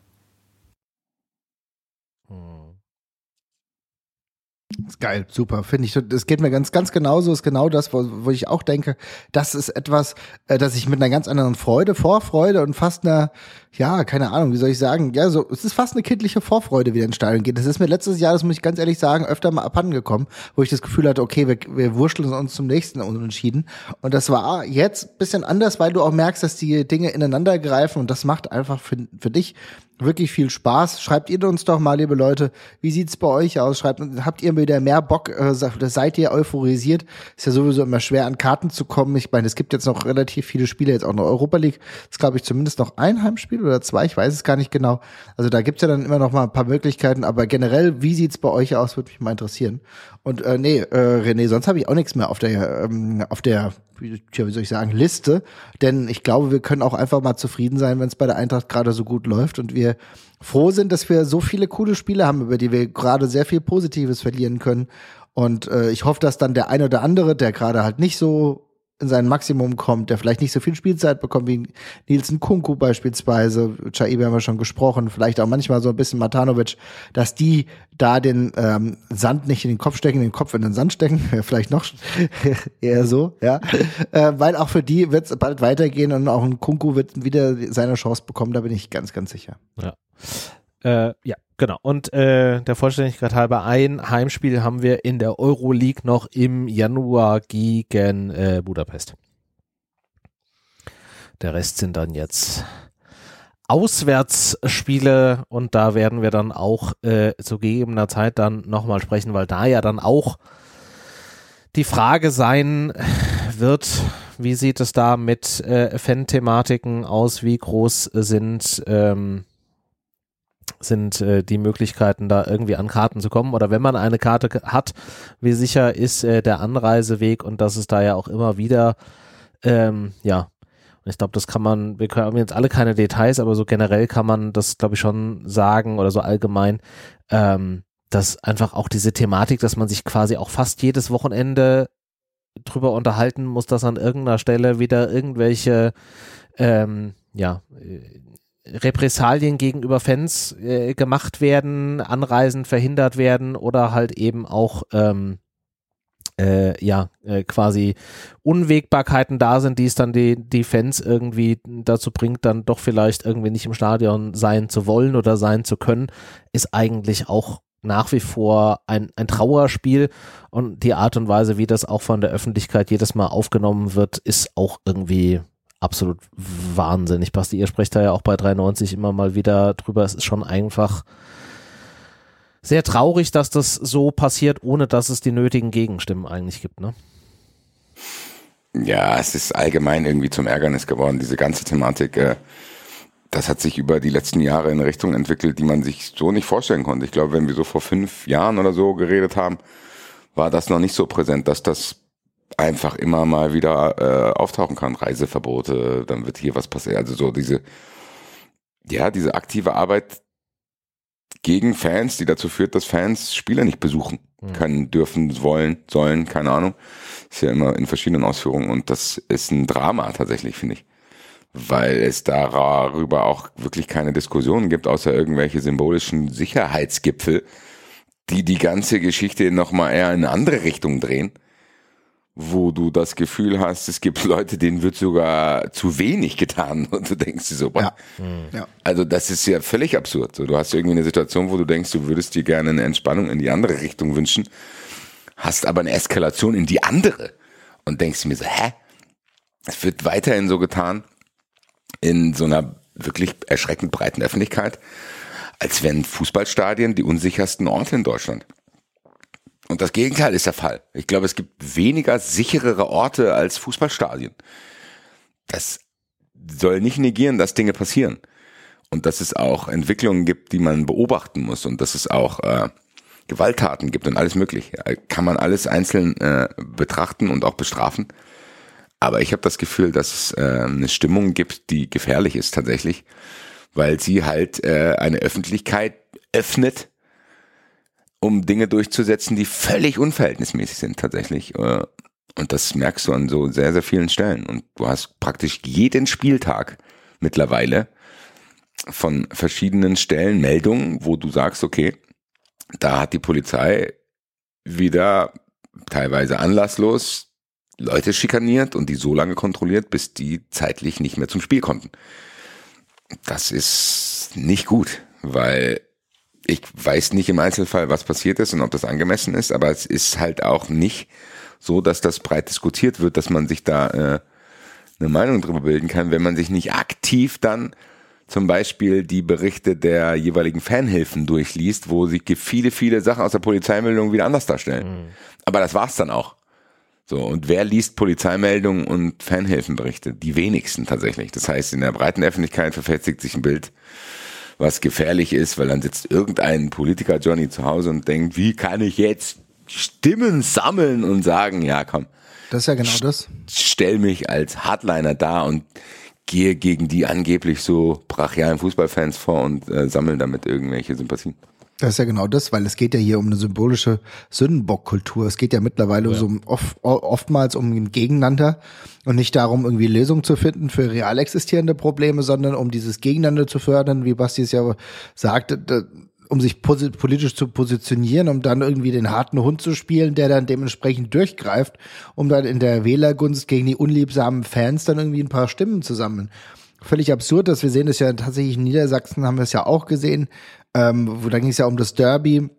Das ist geil, super, finde ich. Das geht mir ganz, ganz genauso. Ist genau das, wo ich auch denke, das ist etwas, das ich mit einer ganz anderen Vorfreude und fast einer, keine Ahnung, wie soll ich sagen, es ist fast eine kindliche Vorfreude, wieder ins Stadion geht. Das ist mir letztes Jahr, das muss ich ganz ehrlich sagen, öfter mal abhanden gekommen, wo ich das Gefühl hatte, okay, wir wurschteln uns zum nächsten Unentschieden. Und das war jetzt ein bisschen anders, weil du auch merkst, dass die Dinge ineinander greifen und das macht einfach für dich wirklich viel Spaß. Schreibt ihr uns doch mal, liebe Leute, wie sieht's bei euch aus? Habt ihr wieder mehr Bock? Seid ihr euphorisiert? Ist ja sowieso immer schwer, an Karten zu kommen. Ich meine, es gibt jetzt noch relativ viele Spiele, jetzt auch in der Europa League. Das ist, glaube ich, zumindest noch ein Heimspiel oder 2, ich weiß es gar nicht genau. Also da gibt's ja dann immer noch mal ein paar Möglichkeiten, aber generell, wie sieht's bei euch aus? Würde mich mal interessieren. Und René, sonst habe ich auch nichts mehr auf der wie soll ich sagen, Liste, denn ich glaube, wir können auch einfach mal zufrieden sein, wenn es bei der Eintracht gerade so gut läuft und wir froh sind, dass wir so viele coole Spiele haben, über die wir gerade sehr viel Positives verlieren können und ich hoffe, dass dann der eine oder andere, der gerade halt nicht so in sein Maximum kommt, der vielleicht nicht so viel Spielzeit bekommt wie Nielsen Nkunku beispielsweise, Chaibe haben wir schon gesprochen, vielleicht auch manchmal so ein bisschen Matanovic, dass die da den Sand nicht in den Kopf stecken, den Kopf in den Sand stecken, vielleicht noch eher so, ja, weil auch für die wird es bald weitergehen und auch ein Nkunku wird wieder seine Chance bekommen, da bin ich ganz, ganz sicher. Ja. Genau. Und der Vollständigkeit halber, ein Heimspiel haben wir in der Euroleague noch im Januar gegen Budapest. Der Rest sind dann jetzt Auswärtsspiele und da werden wir dann auch zu gegebener Zeit dann nochmal sprechen, weil da ja dann auch die Frage sein wird, wie sieht es da mit Fan-Thematiken aus, wie groß sind die Möglichkeiten, da irgendwie an Karten zu kommen oder wenn man eine Karte hat, wie sicher ist der Anreiseweg und dass es da ja auch immer wieder, und ich glaube, wir haben jetzt alle keine Details, aber so generell kann man das, glaube ich, schon sagen oder so allgemein, dass einfach auch diese Thematik, dass man sich quasi auch fast jedes Wochenende drüber unterhalten muss, dass an irgendeiner Stelle wieder irgendwelche, Repressalien gegenüber Fans gemacht werden, Anreisen verhindert werden oder halt eben auch quasi Unwägbarkeiten da sind, die es dann die Fans irgendwie dazu bringt, dann doch vielleicht irgendwie nicht im Stadion sein zu wollen oder sein zu können, ist eigentlich auch nach wie vor ein Trauerspiel und die Art und Weise, wie das auch von der Öffentlichkeit jedes Mal aufgenommen wird, ist auch irgendwie absolut wahnsinnig. Basti, ihr sprecht da ja auch bei 93 immer mal wieder drüber. Es ist schon einfach sehr traurig, dass das so passiert, ohne dass es die nötigen Gegenstimmen eigentlich gibt, ne? Ja, es ist allgemein irgendwie zum Ärgernis geworden, diese ganze Thematik. Das hat sich über die letzten Jahre in eine Richtung entwickelt, die man sich so nicht vorstellen konnte. Ich glaube, wenn wir so vor 5 Jahren oder so geredet haben, war das noch nicht so präsent, dass das einfach immer mal wieder auftauchen kann. Reiseverbote, dann wird hier was passieren. Also so diese aktive Arbeit gegen Fans, die dazu führt, dass Fans Spiele nicht besuchen können, dürfen, wollen, sollen, keine Ahnung. Ist ja immer in verschiedenen Ausführungen und das ist ein Drama tatsächlich, finde ich. Weil es darüber auch wirklich keine Diskussionen gibt, außer irgendwelche symbolischen Sicherheitsgipfel, die ganze Geschichte nochmal eher in eine andere Richtung drehen, wo du das Gefühl hast, es gibt Leute, denen wird sogar zu wenig getan und du denkst dir so, boah. Ja. Also das ist ja völlig absurd. So, du hast irgendwie eine Situation, wo du denkst, du würdest dir gerne eine Entspannung in die andere Richtung wünschen, hast aber eine Eskalation in die andere und denkst mir so, es wird weiterhin so getan in so einer wirklich erschreckend breiten Öffentlichkeit, als wären Fußballstadien die unsichersten Orte in Deutschland. Und das Gegenteil ist der Fall. Ich glaube, es gibt weniger sicherere Orte als Fußballstadien. Das soll nicht negieren, dass Dinge passieren. Und dass es auch Entwicklungen gibt, die man beobachten muss. Und dass es auch Gewalttaten gibt und alles Mögliche. Kann man alles einzeln betrachten und auch bestrafen. Aber ich habe das Gefühl, dass es eine Stimmung gibt, die gefährlich ist tatsächlich. Weil sie halt eine Öffentlichkeit öffnet, um Dinge durchzusetzen, die völlig unverhältnismäßig sind tatsächlich. Und das merkst du an so sehr, sehr vielen Stellen. Und du hast praktisch jeden Spieltag mittlerweile von verschiedenen Stellen Meldungen, wo du sagst, okay, da hat die Polizei wieder teilweise anlasslos Leute schikaniert und die so lange kontrolliert, bis die zeitlich nicht mehr zum Spiel konnten. Das ist nicht gut, weil ich weiß nicht im Einzelfall, was passiert ist und ob das angemessen ist, aber es ist halt auch nicht so, dass das breit diskutiert wird, dass man sich da eine Meinung drüber bilden kann, wenn man sich nicht aktiv dann zum Beispiel die Berichte der jeweiligen Fanhilfen durchliest, wo sich viele, viele Sachen aus der Polizeimeldung wieder anders darstellen. Aber das war's dann auch. So, und wer liest Polizeimeldungen und Fanhilfenberichte? Die wenigsten tatsächlich. Das heißt, in der breiten Öffentlichkeit verfestigt sich ein Bild, was gefährlich ist, weil dann sitzt irgendein Politiker Johnny zu Hause und denkt, wie kann ich jetzt Stimmen sammeln und sagen, ja komm. Das ist ja genau das. Stell mich als Hardliner da und gehe gegen die angeblich so brachialen Fußballfans vor und sammle damit irgendwelche Sympathien. Das ist ja genau das, weil es geht ja hier um eine symbolische Sündenbockkultur. Es geht ja mittlerweile so oftmals um ein Gegeneinander und nicht darum, irgendwie Lösungen zu finden für real existierende Probleme, sondern um dieses Gegeneinander zu fördern, wie Basti es ja sagte, um sich politisch zu positionieren, um dann irgendwie den harten Hund zu spielen, der dann dementsprechend durchgreift, um dann in der Wählergunst gegen die unliebsamen Fans dann irgendwie ein paar Stimmen zu sammeln. Völlig absurd, dass wir sehen das ja tatsächlich in Niedersachsen, haben wir es ja auch gesehen, wo da ging es ja um das Derby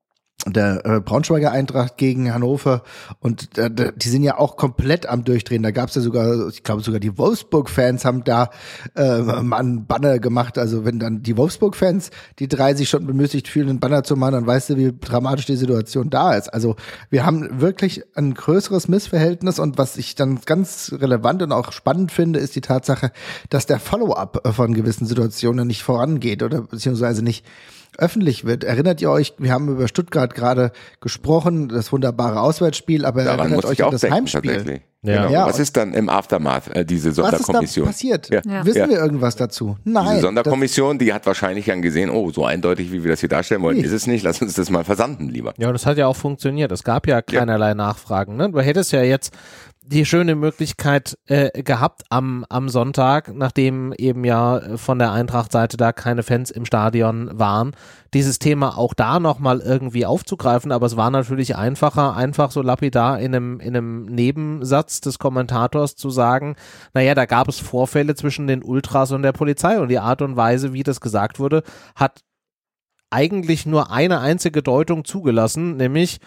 der Braunschweiger Eintracht gegen Hannover und die sind ja auch komplett am Durchdrehen. Da gab es ja sogar, ich glaube sogar die Wolfsburg-Fans haben da mal einen Banner gemacht. Also wenn dann die Wolfsburg-Fans, die 3 sich schon bemüßigt fühlen, einen Banner zu machen, dann weißt du, wie dramatisch die Situation da ist. Also wir haben wirklich ein größeres Missverhältnis und was ich dann ganz relevant und auch spannend finde, ist die Tatsache, dass der Follow-up von gewissen Situationen nicht vorangeht oder beziehungsweise nicht öffentlich wird. Erinnert ihr euch, wir haben über Stuttgart gerade gesprochen, das wunderbare Auswärtsspiel, aber daran erinnert euch an das Heimspiel. Ja. Ja, was ist dann im Aftermath, diese Sonderkommission? Was ist da passiert? Ja. Wissen wir irgendwas dazu? Nein. Diese Sonderkommission, die hat wahrscheinlich dann gesehen, so eindeutig, wie wir das hier darstellen wollen, ist es nicht, lass uns das mal versanden lieber. Ja, und das hat ja auch funktioniert. Es gab ja keinerlei Nachfragen. Ne? Du hättest ja jetzt die schöne Möglichkeit gehabt am Sonntag, nachdem eben ja von der Eintracht-Seite da keine Fans im Stadion waren, dieses Thema auch da nochmal irgendwie aufzugreifen, aber es war natürlich einfacher, einfach so lapidar in einem Nebensatz des Kommentators zu sagen, naja, da gab es Vorfälle zwischen den Ultras und der Polizei und die Art und Weise, wie das gesagt wurde, hat eigentlich nur eine einzige Deutung zugelassen, nämlich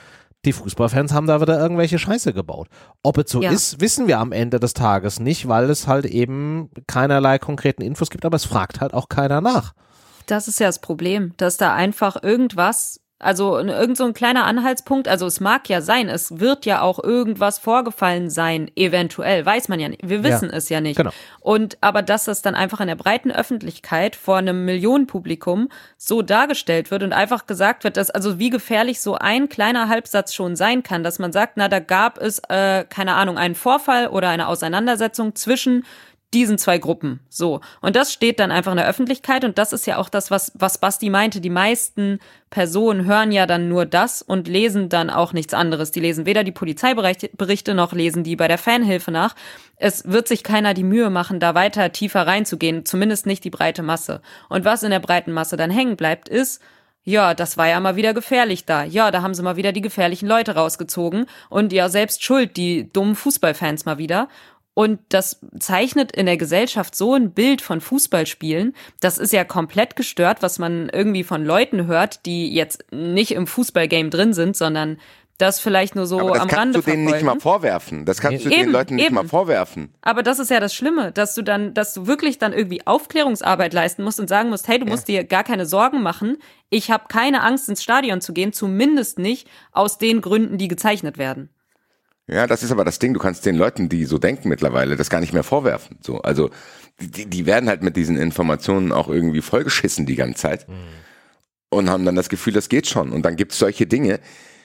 die Fußballfans haben da wieder irgendwelche Scheiße gebaut. Ob es so ist, wissen wir am Ende des Tages nicht, weil es halt eben keinerlei konkreten Infos gibt, aber es fragt halt auch keiner nach. Das ist ja das Problem, dass da einfach irgendwas, also irgend so ein kleiner Anhaltspunkt, also es mag ja sein, es wird ja auch irgendwas vorgefallen sein, eventuell, weiß man ja nicht, wir wissen es ja nicht. Genau. Aber dass das dann einfach in der breiten Öffentlichkeit vor einem Millionenpublikum so dargestellt wird und einfach gesagt wird, dass also wie gefährlich so ein kleiner Halbsatz schon sein kann, dass man sagt, na, da gab es, keine Ahnung, einen Vorfall oder eine Auseinandersetzung zwischen diesen zwei Gruppen, so. Und das steht dann einfach in der Öffentlichkeit und das ist ja auch das, was Basti meinte. Die meisten Personen hören ja dann nur das und lesen dann auch nichts anderes. Die lesen weder die Polizeiberichte noch lesen die bei der Fanhilfe nach. Es wird sich keiner die Mühe machen, da weiter tiefer reinzugehen, zumindest nicht die breite Masse. Und was in der breiten Masse dann hängen bleibt, ist, ja, das war ja mal wieder gefährlich da. Ja, da haben sie mal wieder die gefährlichen Leute rausgezogen und ja, selbst schuld, die dummen Fußballfans mal wieder. Und das zeichnet in der Gesellschaft so ein Bild von Fußballspielen. Das ist ja komplett gestört, was man irgendwie von Leuten hört, die jetzt nicht im Fußballgame drin sind, sondern das vielleicht nur so am Rande verfolgen. Das kannst du denen nicht mal vorwerfen. Das kannst du den Leuten nicht mal vorwerfen. Aber das ist ja das Schlimme, dass du wirklich dann irgendwie Aufklärungsarbeit leisten musst und sagen musst, hey, du musst dir gar keine Sorgen machen. Ich habe keine Angst, ins Stadion zu gehen, zumindest nicht aus den Gründen, die gezeichnet werden. Ja, das ist aber das Ding, du kannst den Leuten, die so denken mittlerweile, das gar nicht mehr vorwerfen. So, also die werden halt mit diesen Informationen auch irgendwie vollgeschissen die ganze Zeit und haben dann das Gefühl, das geht schon. Und dann gibt's solche Dinge,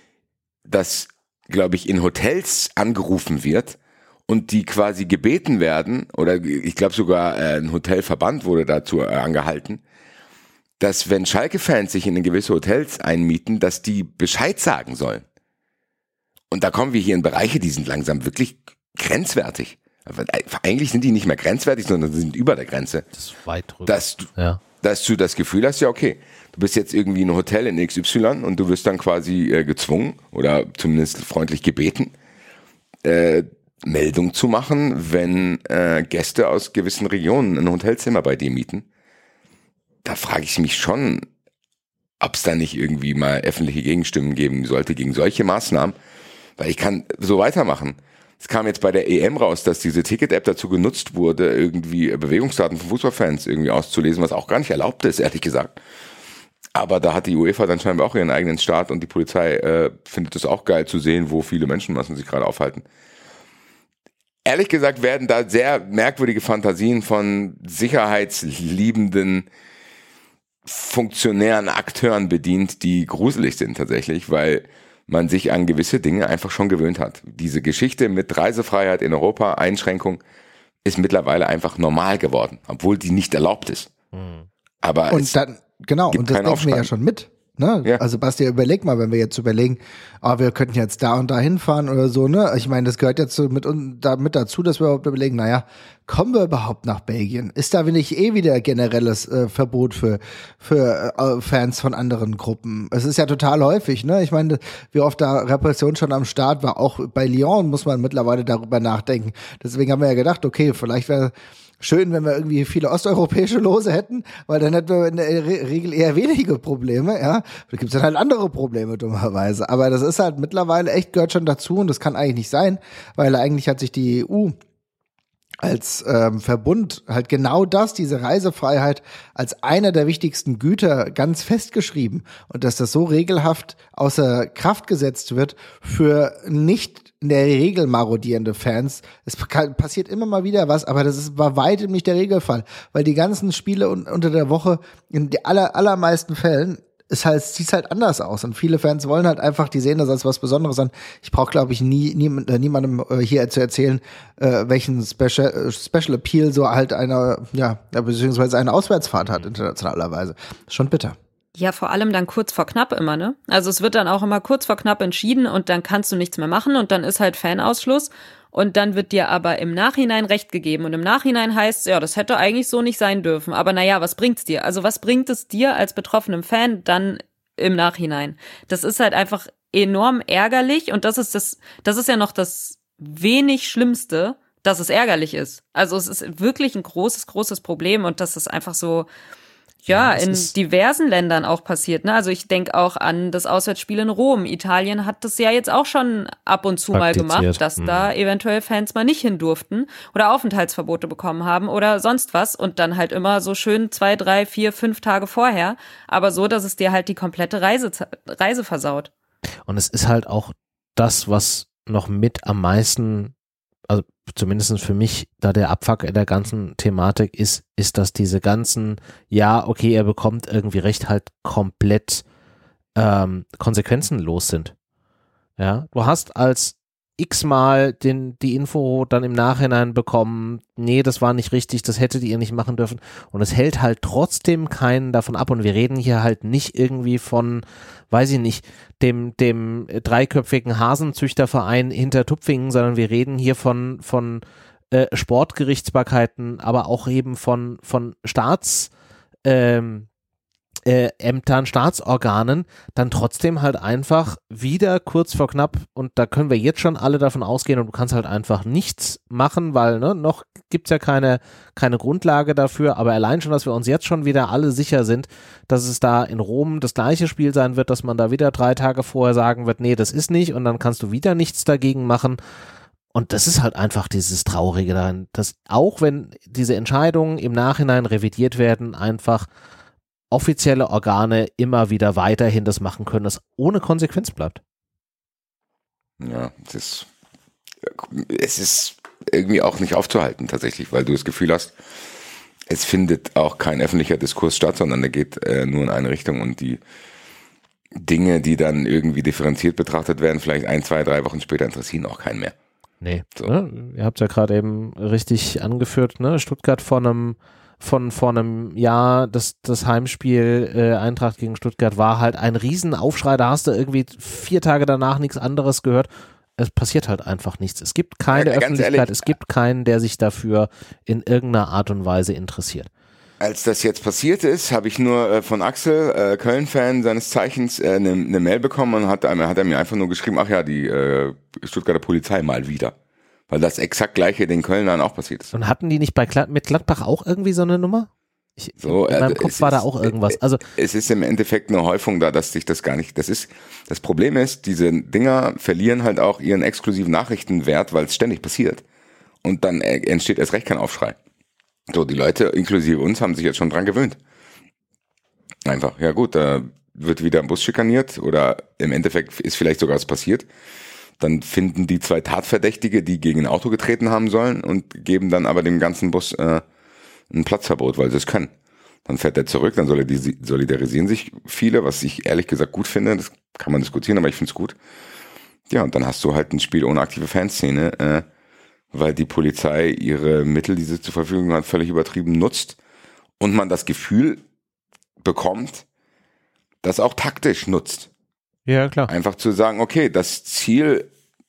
dass, glaube ich, in Hotels angerufen wird und die quasi gebeten werden, oder ich glaube sogar ein Hotelverband wurde dazu angehalten, dass wenn Schalke-Fans sich in gewisse Hotels einmieten, dass die Bescheid sagen sollen. Und da kommen wir hier in Bereiche, die sind langsam wirklich grenzwertig. Eigentlich sind die nicht mehr grenzwertig, sondern sind über der Grenze. Das ist weit drüber. Dass du das Gefühl hast, ja okay, du bist jetzt irgendwie in einem Hotel in XY und du wirst dann quasi gezwungen oder zumindest freundlich gebeten, Meldung zu machen, wenn Gäste aus gewissen Regionen ein Hotelzimmer bei dir mieten. Da frage ich mich schon, ob es da nicht irgendwie mal öffentliche Gegenstimmen geben sollte gegen solche Maßnahmen. Weil ich kann so weitermachen. Es kam jetzt bei der EM raus, dass diese Ticket-App dazu genutzt wurde, irgendwie Bewegungsdaten von Fußballfans irgendwie auszulesen, was auch gar nicht erlaubt ist, ehrlich gesagt. Aber da hat die UEFA dann scheinbar auch ihren eigenen Staat und die Polizei findet es auch geil zu sehen, wo viele Menschenmassen sich gerade aufhalten. Ehrlich gesagt werden da sehr merkwürdige Fantasien von sicherheitsliebenden Funktionären, Akteuren bedient, die gruselig sind tatsächlich, weil man sich an gewisse Dinge einfach schon gewöhnt hat. Diese Geschichte mit Reisefreiheit in Europa, Einschränkung, ist mittlerweile einfach normal geworden, obwohl die nicht erlaubt ist. Aber und dann, genau, und das denken wir ja schon mit. Ne? Ja. Also Basti, überleg mal, wenn wir jetzt überlegen, wir könnten jetzt da und da hinfahren oder so, ne? Ich meine, das gehört jetzt so mit dazu, dass wir überhaupt überlegen, naja, kommen wir überhaupt nach Belgien? Ist da nicht wieder generelles Verbot für Fans von anderen Gruppen? Es ist ja total häufig, ne? Ich meine, wie oft da Repression schon am Start war, auch bei Lyon muss man mittlerweile darüber nachdenken. Deswegen haben wir ja gedacht, okay, vielleicht wäre schön, wenn wir irgendwie viele osteuropäische Lose hätten, weil dann hätten wir in der Regel eher wenige Probleme, ja. Da gibt's dann halt andere Probleme, dummerweise. Aber das ist halt mittlerweile echt, gehört schon dazu und das kann eigentlich nicht sein, weil eigentlich hat sich die EU als Verbund halt genau das, diese Reisefreiheit, als einer der wichtigsten Güter ganz festgeschrieben. Und dass das so regelhaft außer Kraft gesetzt wird für nicht in der Regel marodierende Fans. Es passiert immer mal wieder was, aber das ist bei weitem nicht der Regelfall, weil die ganzen Spiele unter der Woche in den allermeisten Fällen sieht halt anders aus und viele Fans wollen halt einfach, die sehen das als was Besonderes an. Ich brauche, glaube ich, niemandem hier zu erzählen, welchen Special Appeal so halt beziehungsweise eine Auswärtsfahrt hat internationalerweise. Schon bitter. Ja, vor allem dann kurz vor knapp immer, ne? Also es wird dann auch immer kurz vor knapp entschieden und dann kannst du nichts mehr machen und dann ist halt Fanausschluss und dann wird dir aber im Nachhinein Recht gegeben und im Nachhinein heißt, ja, das hätte eigentlich so nicht sein dürfen, aber naja, was bringt's dir? Also was bringt es dir als betroffenem Fan dann im Nachhinein? Das ist halt einfach enorm ärgerlich und das ist ja noch das wenig Schlimmste, dass es ärgerlich ist. Also es ist wirklich ein großes, großes Problem und das ist einfach so, Ja, in diversen Ländern auch passiert. Ne? Also ich denke auch an das Auswärtsspiel in Rom. Italien hat das ja jetzt auch schon ab und zu mal gemacht, dass da eventuell Fans mal nicht hin durften oder Aufenthaltsverbote bekommen haben oder sonst was und dann halt immer so schön 2, 3, 4, 5 Tage vorher, aber so, dass es dir halt die komplette Reise versaut. Und es ist halt auch das, was noch mit am meisten, also zumindest für mich, da der Abfuck in der ganzen Thematik ist, dass diese ganzen, ja, okay, er bekommt irgendwie Recht, halt komplett konsequenzenlos sind. Ja, du hast als x-mal die Info dann im Nachhinein bekommen, nee, das war nicht richtig, das hättet ihr nicht machen dürfen und es hält halt trotzdem keinen davon ab und wir reden hier halt nicht irgendwie von, weiß ich nicht, dem 3-köpfigen Hasenzüchterverein hinter Tupfingen, sondern wir reden hier von Sportgerichtsbarkeiten, aber auch eben von Ämtern, Staatsorganen, dann trotzdem halt einfach wieder kurz vor knapp und da können wir jetzt schon alle davon ausgehen und du kannst halt einfach nichts machen, weil noch gibt's ja keine Grundlage dafür, aber allein schon, dass wir uns jetzt schon wieder alle sicher sind, dass es da in Rom das gleiche Spiel sein wird, dass man da wieder 3 Tage vorher sagen wird, nee, das ist nicht und dann kannst du wieder nichts dagegen machen. Und das ist halt einfach dieses Traurige daran, dass auch wenn diese Entscheidungen im Nachhinein revidiert werden, einfach offizielle Organe immer wieder weiterhin das machen können, das ohne Konsequenz bleibt. Ja, es ist irgendwie auch nicht aufzuhalten tatsächlich, weil du das Gefühl hast, es findet auch kein öffentlicher Diskurs statt, sondern der geht nur in eine Richtung und die Dinge, die dann irgendwie differenziert betrachtet werden, vielleicht 1, 2, 3 Wochen später interessieren auch keinen mehr. Nee, so. Ne? Ihr habt ja gerade eben richtig angeführt, ne? Stuttgart vor einem Jahr, das Heimspiel Eintracht gegen Stuttgart war halt ein Riesenaufschrei, da hast du irgendwie 4 Tage danach nichts anderes gehört. Es passiert halt einfach nichts. Es gibt keine Öffentlichkeit, ehrlich, es gibt keinen, der sich dafür in irgendeiner Art und Weise interessiert. Als das jetzt passiert ist, habe ich nur von Axel, Köln-Fan seines Zeichens, eine Mail bekommen und hat er mir einfach nur geschrieben, ach ja, die Stuttgarter Polizei mal wieder. Weil das exakt gleiche den Kölnern auch passiert ist. Und hatten die nicht mit Gladbach auch irgendwie so eine Nummer? In meinem Kopf war da auch irgendwas. Also es ist im Endeffekt eine Häufung da, dass sich das gar nicht, das Problem ist, diese Dinger verlieren halt auch ihren exklusiven Nachrichtenwert, weil es ständig passiert. Und dann entsteht erst recht kein Aufschrei. So, die Leute, inklusive uns, haben sich jetzt schon dran gewöhnt. Einfach, ja gut, da wird wieder ein Bus schikaniert oder im Endeffekt ist vielleicht sogar was passiert. Dann finden die 2 Tatverdächtige, die gegen ein Auto getreten haben sollen und geben dann aber dem ganzen Bus ein Platzverbot, weil sie es können. Dann fährt er zurück, dann solidarisieren sich viele, was ich ehrlich gesagt gut finde. Das kann man diskutieren, aber ich finde es gut. Ja, und dann hast du halt ein Spiel ohne aktive Fanszene, weil die Polizei ihre Mittel, die sie zur Verfügung hat, völlig übertrieben nutzt und man das Gefühl bekommt, das auch taktisch nutzt. Ja, klar. Einfach zu sagen, okay, das Ziel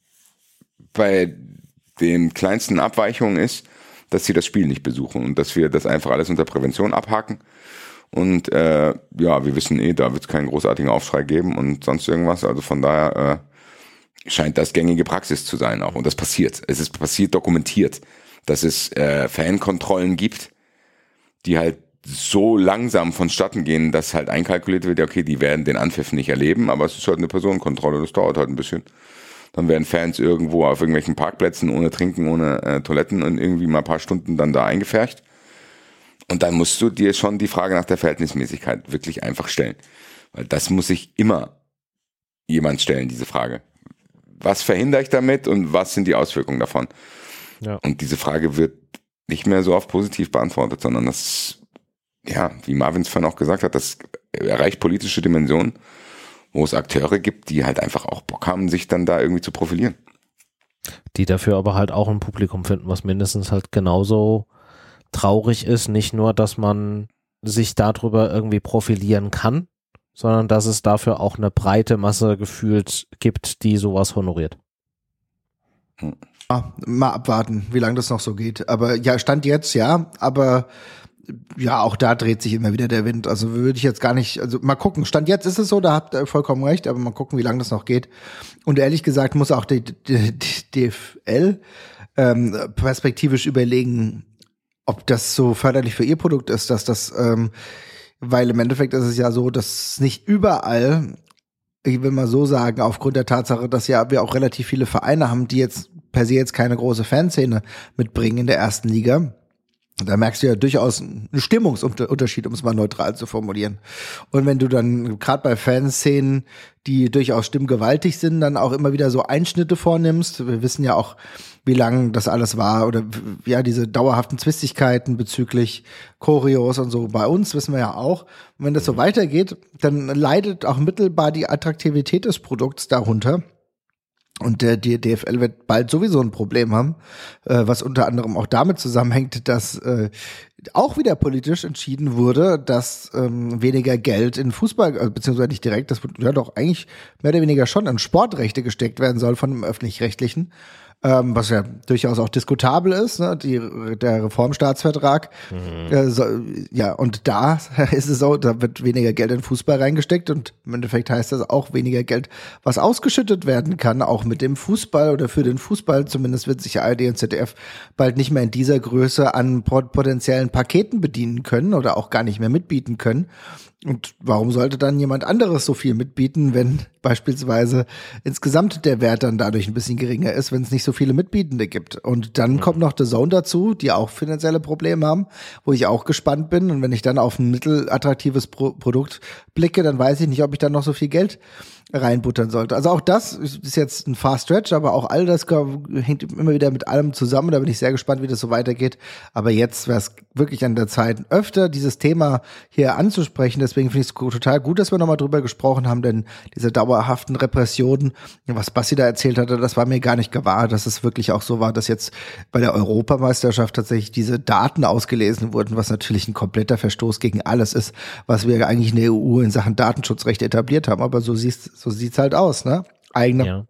bei den kleinsten Abweichungen ist, dass sie das Spiel nicht besuchen und dass wir das einfach alles unter Prävention abhaken. Und ja, wir wissen da wird es keinen großartigen Aufschrei geben und sonst irgendwas. Also von daher scheint das gängige Praxis zu sein auch. Und das passiert. Es ist passiert, dokumentiert, dass es Fankontrollen gibt, die halt so langsam vonstatten gehen, dass halt einkalkuliert wird, okay, die werden den Anpfiff nicht erleben, aber es ist halt eine Personenkontrolle, das dauert halt ein bisschen. Dann werden Fans irgendwo auf irgendwelchen Parkplätzen ohne Trinken, ohne Toiletten und irgendwie mal ein paar Stunden dann da eingepfercht. Und dann musst du dir schon die Frage nach der Verhältnismäßigkeit wirklich einfach stellen. Weil das muss sich immer jemand stellen, diese Frage. Was verhindere ich damit und was sind die Auswirkungen davon? Ja. Und diese Frage wird nicht mehr so oft positiv beantwortet, sondern das, ja, wie Marvin es vorhin auch gesagt hat, das erreicht politische Dimensionen, wo es Akteure gibt, die halt einfach auch Bock haben, sich dann da irgendwie zu profilieren. Die dafür aber halt auch ein Publikum finden, was mindestens halt genauso traurig ist. Nicht nur, dass man sich darüber irgendwie profilieren kann, sondern dass es dafür auch eine breite Masse gefühlt gibt, die sowas honoriert. Mal abwarten, wie lange das noch so geht. Aber ja, Stand jetzt, ja, aber ja, auch da dreht sich immer wieder der Wind. Also würde ich jetzt gar nicht, also mal gucken. Stand jetzt ist es so, da habt ihr vollkommen recht, aber mal gucken, wie lange das noch geht. Und ehrlich gesagt muss auch die DFL perspektivisch überlegen, ob das so förderlich für ihr Produkt ist, dass das weil im Endeffekt ist es ja so, dass nicht überall, ich will mal so sagen, aufgrund der Tatsache, dass ja wir auch relativ viele Vereine haben, die jetzt per se jetzt keine große Fanszene mitbringen in der ersten Liga. Da merkst du ja durchaus einen Stimmungsunterschied, um es mal neutral zu formulieren. Und wenn du dann gerade bei Fanszenen, die durchaus stimmgewaltig sind, dann auch immer wieder so Einschnitte vornimmst. Wir wissen ja auch, wie lang das alles war oder ja, diese dauerhaften Zwistigkeiten bezüglich Choreos und so. Bei uns wissen wir ja auch, und wenn das so weitergeht, dann leidet auch mittelbar die Attraktivität des Produkts darunter. Und die DFL wird bald sowieso ein Problem haben, was unter anderem auch damit zusammenhängt, dass auch wieder politisch entschieden wurde, dass weniger Geld in Fußball, beziehungsweise nicht direkt, das wird ja doch eigentlich mehr oder weniger schon in Sportrechte gesteckt werden soll von dem Öffentlich-Rechtlichen. Was ja durchaus auch diskutabel ist, ne? Der Reformstaatsvertrag. Ja, und da ist es so, da wird weniger Geld in Fußball reingesteckt und im Endeffekt heißt das auch weniger Geld, was ausgeschüttet werden kann, auch mit dem Fußball oder für den Fußball. Zumindest wird sich ARD und ZDF bald nicht mehr in dieser Größe an potenziellen Paketen bedienen können oder auch gar nicht mehr mitbieten können. Und warum sollte dann jemand anderes so viel mitbieten, wenn beispielsweise insgesamt der Wert dann dadurch ein bisschen geringer ist, wenn es nicht so viele Mitbietende gibt? Und dann kommt noch The Zone dazu, die auch finanzielle Probleme haben, wo ich auch gespannt bin. Und wenn ich dann auf ein mittelattraktives Produkt blicke, dann weiß ich nicht, ob ich dann noch so viel Geld reinbuttern sollte. Also auch das ist jetzt ein Fast Stretch, aber auch all das hängt immer wieder mit allem zusammen. Da bin ich sehr gespannt, wie das so weitergeht. Aber jetzt wäre es wirklich an der Zeit, öfter dieses Thema hier anzusprechen. Deswegen finde ich es total gut, dass wir nochmal drüber gesprochen haben, denn diese dauerhaften Repressionen, was Basti da erzählt hatte, das war mir gar nicht gewahr, dass es wirklich auch so war, dass jetzt bei der Europameisterschaft tatsächlich diese Daten ausgelesen wurden, was natürlich ein kompletter Verstoß gegen alles ist, was wir eigentlich in der EU in Sachen Datenschutzrecht etabliert haben. Aber so sieht's halt aus, ne? Eigene.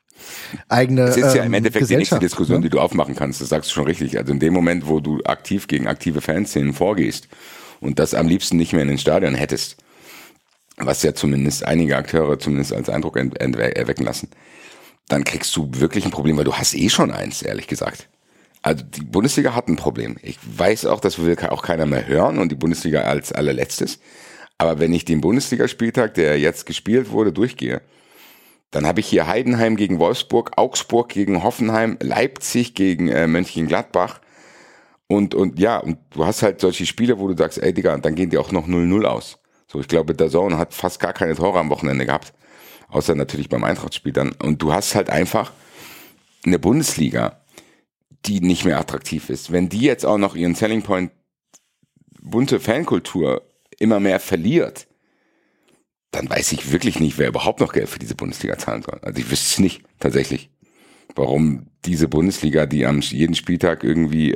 Das ist ja im Endeffekt die nächste Diskussion, die du aufmachen kannst. Das sagst du schon richtig. Also in dem Moment, wo du aktiv gegen aktive Fanszenen vorgehst und das am liebsten nicht mehr in den Stadien hättest, was ja zumindest einige Akteure zumindest als Eindruck erwecken lassen, dann kriegst du wirklich ein Problem, weil du hast schon eins, ehrlich gesagt. Also die Bundesliga hat ein Problem. Ich weiß auch, das will auch keiner mehr hören und die Bundesliga als allerletztes. Aber wenn ich den Bundesligaspieltag, der jetzt gespielt wurde, durchgehe, dann habe ich hier Heidenheim gegen Wolfsburg, Augsburg gegen Hoffenheim, Leipzig gegen Mönchengladbach und du hast halt solche Spiele, wo du sagst, ey Digga, dann gehen die auch noch 0-0 aus. So, ich glaube, der Zone hat fast gar keine Tore am Wochenende gehabt, außer natürlich beim Eintracht-Spiel dann. Und du hast halt einfach eine Bundesliga, die nicht mehr attraktiv ist. Wenn die jetzt auch noch ihren Selling Point bunte Fankultur immer mehr verliert, dann weiß ich wirklich nicht, wer überhaupt noch Geld für diese Bundesliga zahlen soll. Also ich wüsste es nicht, tatsächlich, warum diese Bundesliga, die am jeden Spieltag irgendwie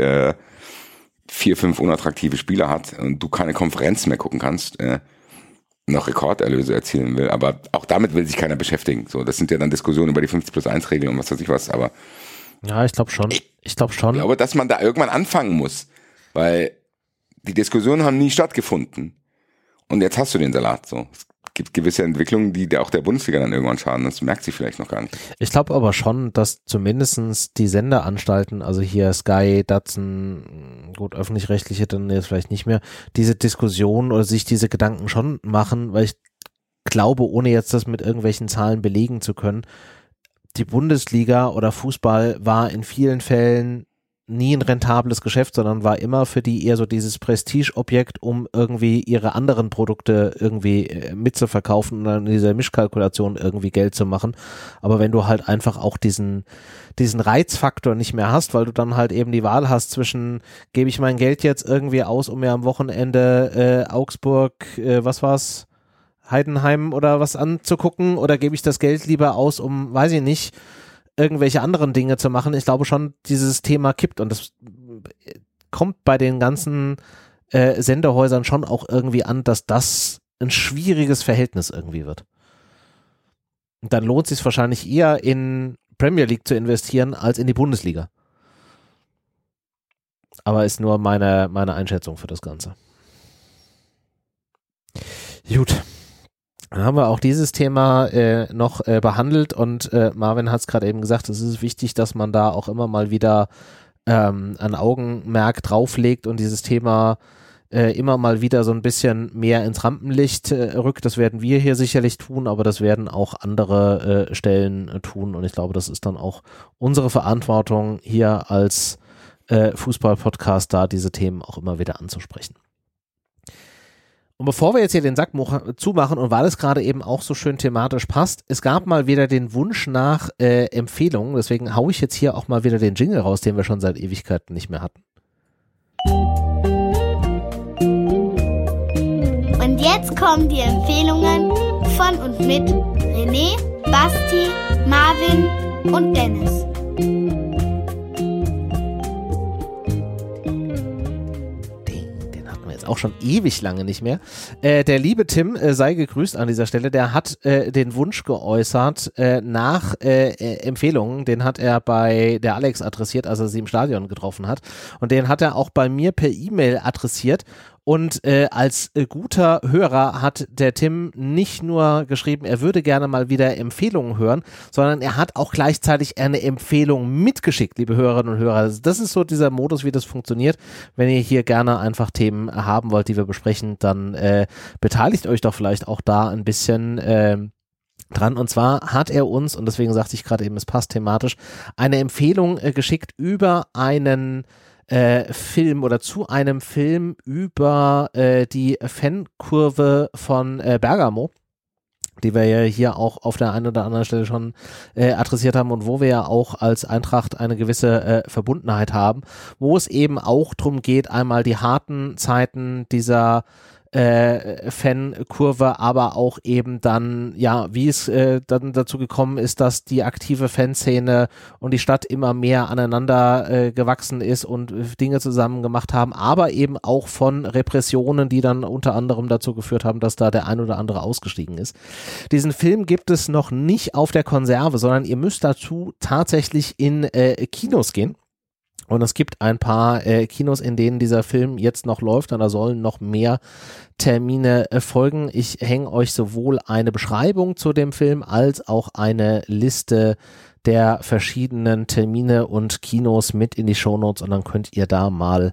4, 5 unattraktive Spieler hat und du keine Konferenz mehr gucken kannst, noch Rekorderlöse erzielen will. Aber auch damit will sich keiner beschäftigen. So, das sind ja dann Diskussionen über die 50+1-Regel und was weiß ich was. Aber ja, ich glaube schon. Ich glaube, dass man da irgendwann anfangen muss, weil die Diskussionen haben nie stattgefunden. Und jetzt hast du den Salat. So, es gibt gewisse Entwicklungen, die auch der Bundesliga dann irgendwann schaden. Das merkt sie vielleicht noch gar nicht. Ich glaube aber schon, dass zumindestens die Senderanstalten, also hier Sky, DAZN, gut, öffentlich-rechtliche dann jetzt vielleicht nicht mehr, diese Diskussion oder sich diese Gedanken schon machen, weil ich glaube, ohne jetzt das mit irgendwelchen Zahlen belegen zu können, die Bundesliga oder Fußball war in vielen Fällen nie ein rentables Geschäft, sondern war immer für die eher so dieses Prestigeobjekt, um irgendwie ihre anderen Produkte irgendwie mitzuverkaufen und dann in dieser Mischkalkulation irgendwie Geld zu machen. Aber wenn du halt einfach auch diesen Reizfaktor nicht mehr hast, weil du dann halt eben die Wahl hast zwischen, gebe ich mein Geld jetzt irgendwie aus, um mir am Wochenende Augsburg, Heidenheim oder was anzugucken, oder gebe ich das Geld lieber aus, um, weiß ich nicht, irgendwelche anderen Dinge zu machen. Ich glaube schon, dieses Thema kippt und das kommt bei den ganzen Sendehäusern schon auch irgendwie an, dass das ein schwieriges Verhältnis irgendwie wird. Und dann lohnt es sich wahrscheinlich eher in Premier League zu investieren als in die Bundesliga. Aber ist nur meine Einschätzung für das Ganze. Gut. Dann haben wir auch dieses Thema noch behandelt und Marvin hat es gerade eben gesagt, es ist wichtig, dass man da auch immer mal wieder ein Augenmerk drauflegt und dieses Thema immer mal wieder so ein bisschen mehr ins Rampenlicht rückt. Das werden wir hier sicherlich tun, aber das werden auch andere Stellen tun und ich glaube, das ist dann auch unsere Verantwortung hier als Fußball-Podcast, da diese Themen auch immer wieder anzusprechen. Und bevor wir jetzt hier den Sack zumachen und weil es gerade eben auch so schön thematisch passt, es gab mal wieder den Wunsch nach Empfehlungen, deswegen haue ich jetzt hier auch mal wieder den Jingle raus, den wir schon seit Ewigkeiten nicht mehr hatten. Und jetzt kommen die Empfehlungen von und mit René, Basti, Marvin und Dennis. Auch schon ewig lange nicht mehr. Der liebe Tim, sei gegrüßt an dieser Stelle, der hat den Wunsch geäußert nach Empfehlungen, den hat er bei der Alex adressiert, als er sie im Stadion getroffen hat und den hat er auch bei mir per E-Mail adressiert. Und als guter Hörer hat der Tim nicht nur geschrieben, er würde gerne mal wieder Empfehlungen hören, sondern er hat auch gleichzeitig eine Empfehlung mitgeschickt, liebe Hörerinnen und Hörer. Das ist so dieser Modus, wie das funktioniert. Wenn ihr hier gerne einfach Themen haben wollt, die wir besprechen, dann beteiligt euch doch vielleicht auch da ein bisschen dran. Und zwar hat er uns, und deswegen sagte ich gerade eben, es passt thematisch, eine Empfehlung geschickt über einen Film oder zu einem Film über die Fankurve von Bergamo, die wir ja hier auch auf der einen oder anderen Stelle schon adressiert haben und wo wir ja auch als Eintracht eine gewisse Verbundenheit haben, wo es eben auch drum geht, einmal die harten Zeiten dieser Fankurve, aber auch eben dann, ja, wie es dann dazu gekommen ist, dass die aktive Fanszene und die Stadt immer mehr aneinander gewachsen ist und Dinge zusammen gemacht haben, aber eben auch von Repressionen, die dann unter anderem dazu geführt haben, dass da der ein oder andere ausgestiegen ist. Diesen Film gibt es noch nicht auf der Konserve, sondern ihr müsst dazu tatsächlich in Kinos gehen. Und es gibt ein paar Kinos, in denen dieser Film jetzt noch läuft und da sollen noch mehr Termine folgen. Ich hänge euch sowohl eine Beschreibung zu dem Film als auch eine Liste der verschiedenen Termine und Kinos mit in die Shownotes und dann könnt ihr da mal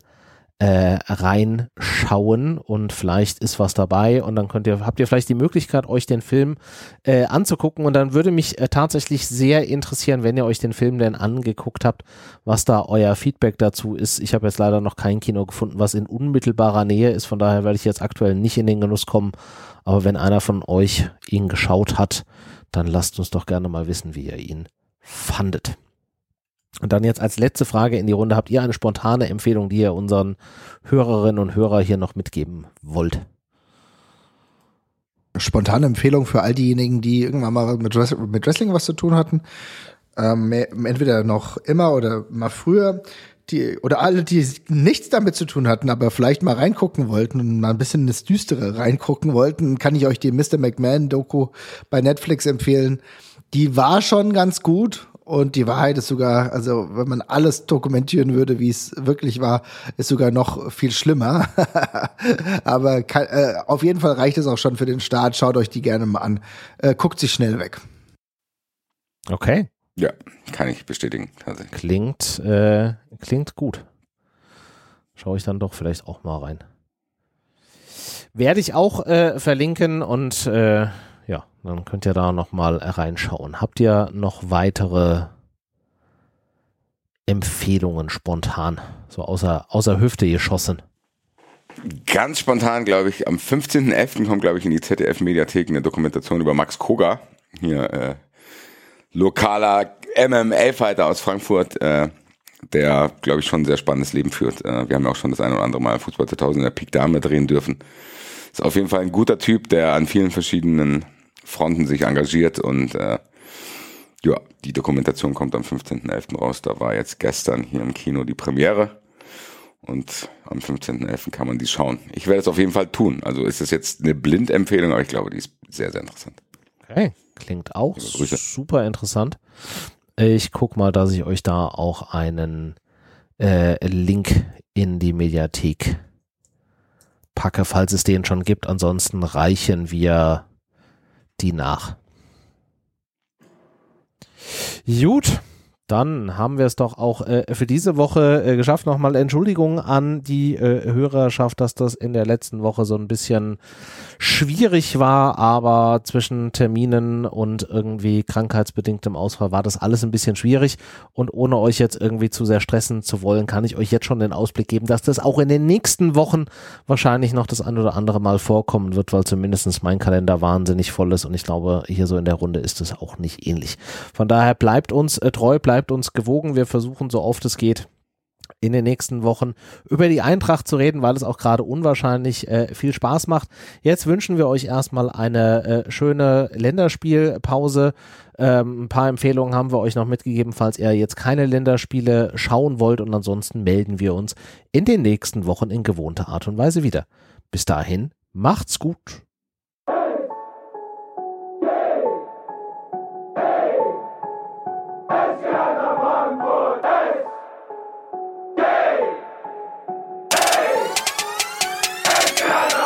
reinschauen und vielleicht ist was dabei und dann habt ihr vielleicht die Möglichkeit, euch den Film anzugucken und dann würde mich tatsächlich sehr interessieren, wenn ihr euch den Film denn angeguckt habt, was da euer Feedback dazu ist. Ich habe jetzt leider noch kein Kino gefunden, was in unmittelbarer Nähe ist, von daher werde ich jetzt aktuell nicht in den Genuss kommen, aber wenn einer von euch ihn geschaut hat, dann lasst uns doch gerne mal wissen, wie ihr ihn fandet. Und dann jetzt als letzte Frage in die Runde, habt ihr eine spontane Empfehlung, die ihr unseren Hörerinnen und Hörern hier noch mitgeben wollt? Spontane Empfehlung für all diejenigen, die irgendwann mal mit Wrestling was zu tun hatten, entweder noch immer oder mal früher, oder alle, die nichts damit zu tun hatten, aber vielleicht mal reingucken wollten und mal ein bisschen ins Düstere reingucken wollten, kann ich euch die Mr. McMahon-Doku bei Netflix empfehlen. Die war schon ganz gut. Und die Wahrheit ist sogar, also wenn man alles dokumentieren würde, wie es wirklich war, ist sogar noch viel schlimmer. Aber auf jeden Fall reicht es auch schon für den Start. Schaut euch die gerne mal an. Guckt sich schnell weg. Okay. Ja, kann ich bestätigen. Tatsächlich. Klingt gut. Schaue ich dann doch vielleicht auch mal rein. Werde ich auch verlinken und ja, dann könnt ihr da nochmal reinschauen. Habt ihr noch weitere Empfehlungen spontan, so außer Hüfte geschossen? Ganz spontan, glaube ich, am 15.11. kommt, glaube ich, in die ZDF-Mediathek eine Dokumentation über Max Koga, hier lokaler MMA-Fighter aus Frankfurt, der, glaube ich, schon ein sehr spannendes Leben führt. Wir haben ja auch schon das eine oder andere Mal Fußball 2000 in der Peak Dame drehen dürfen. Ist auf jeden Fall ein guter Typ, der an vielen verschiedenen Fronten sich engagiert und ja, die Dokumentation kommt am 15.11. raus. Da war jetzt gestern hier im Kino die Premiere und am 15.11. kann man die schauen. Ich werde es auf jeden Fall tun. Also ist es jetzt eine Blindempfehlung, aber ich glaube, die ist sehr, sehr interessant. Okay, klingt auch super interessant. Ich gucke mal, dass ich euch da auch einen Link in die Mediathek packe, falls es den schon gibt. Ansonsten reichen wir die nach. Gut, Dann haben wir es doch auch für diese Woche geschafft. Nochmal Entschuldigung an die Hörerschaft, dass das in der letzten Woche so ein bisschen schwierig war, aber zwischen Terminen und irgendwie krankheitsbedingtem Ausfall war das alles ein bisschen schwierig und ohne euch jetzt irgendwie zu sehr stressen zu wollen, kann ich euch jetzt schon den Ausblick geben, dass das auch in den nächsten Wochen wahrscheinlich noch das ein oder andere Mal vorkommen wird, weil zumindest mein Kalender wahnsinnig voll ist und ich glaube, hier so in der Runde ist es auch nicht ähnlich. Von daher bleibt uns treu, bleibt uns gewogen. Wir versuchen so oft es geht in den nächsten Wochen über die Eintracht zu reden, weil es auch gerade unwahrscheinlich viel Spaß macht. Jetzt wünschen wir euch erstmal eine schöne Länderspielpause. Ein paar Empfehlungen haben wir euch noch mitgegeben, falls ihr jetzt keine Länderspiele schauen wollt und ansonsten melden wir uns in den nächsten Wochen in gewohnter Art und Weise wieder. Bis dahin, macht's gut. Ja!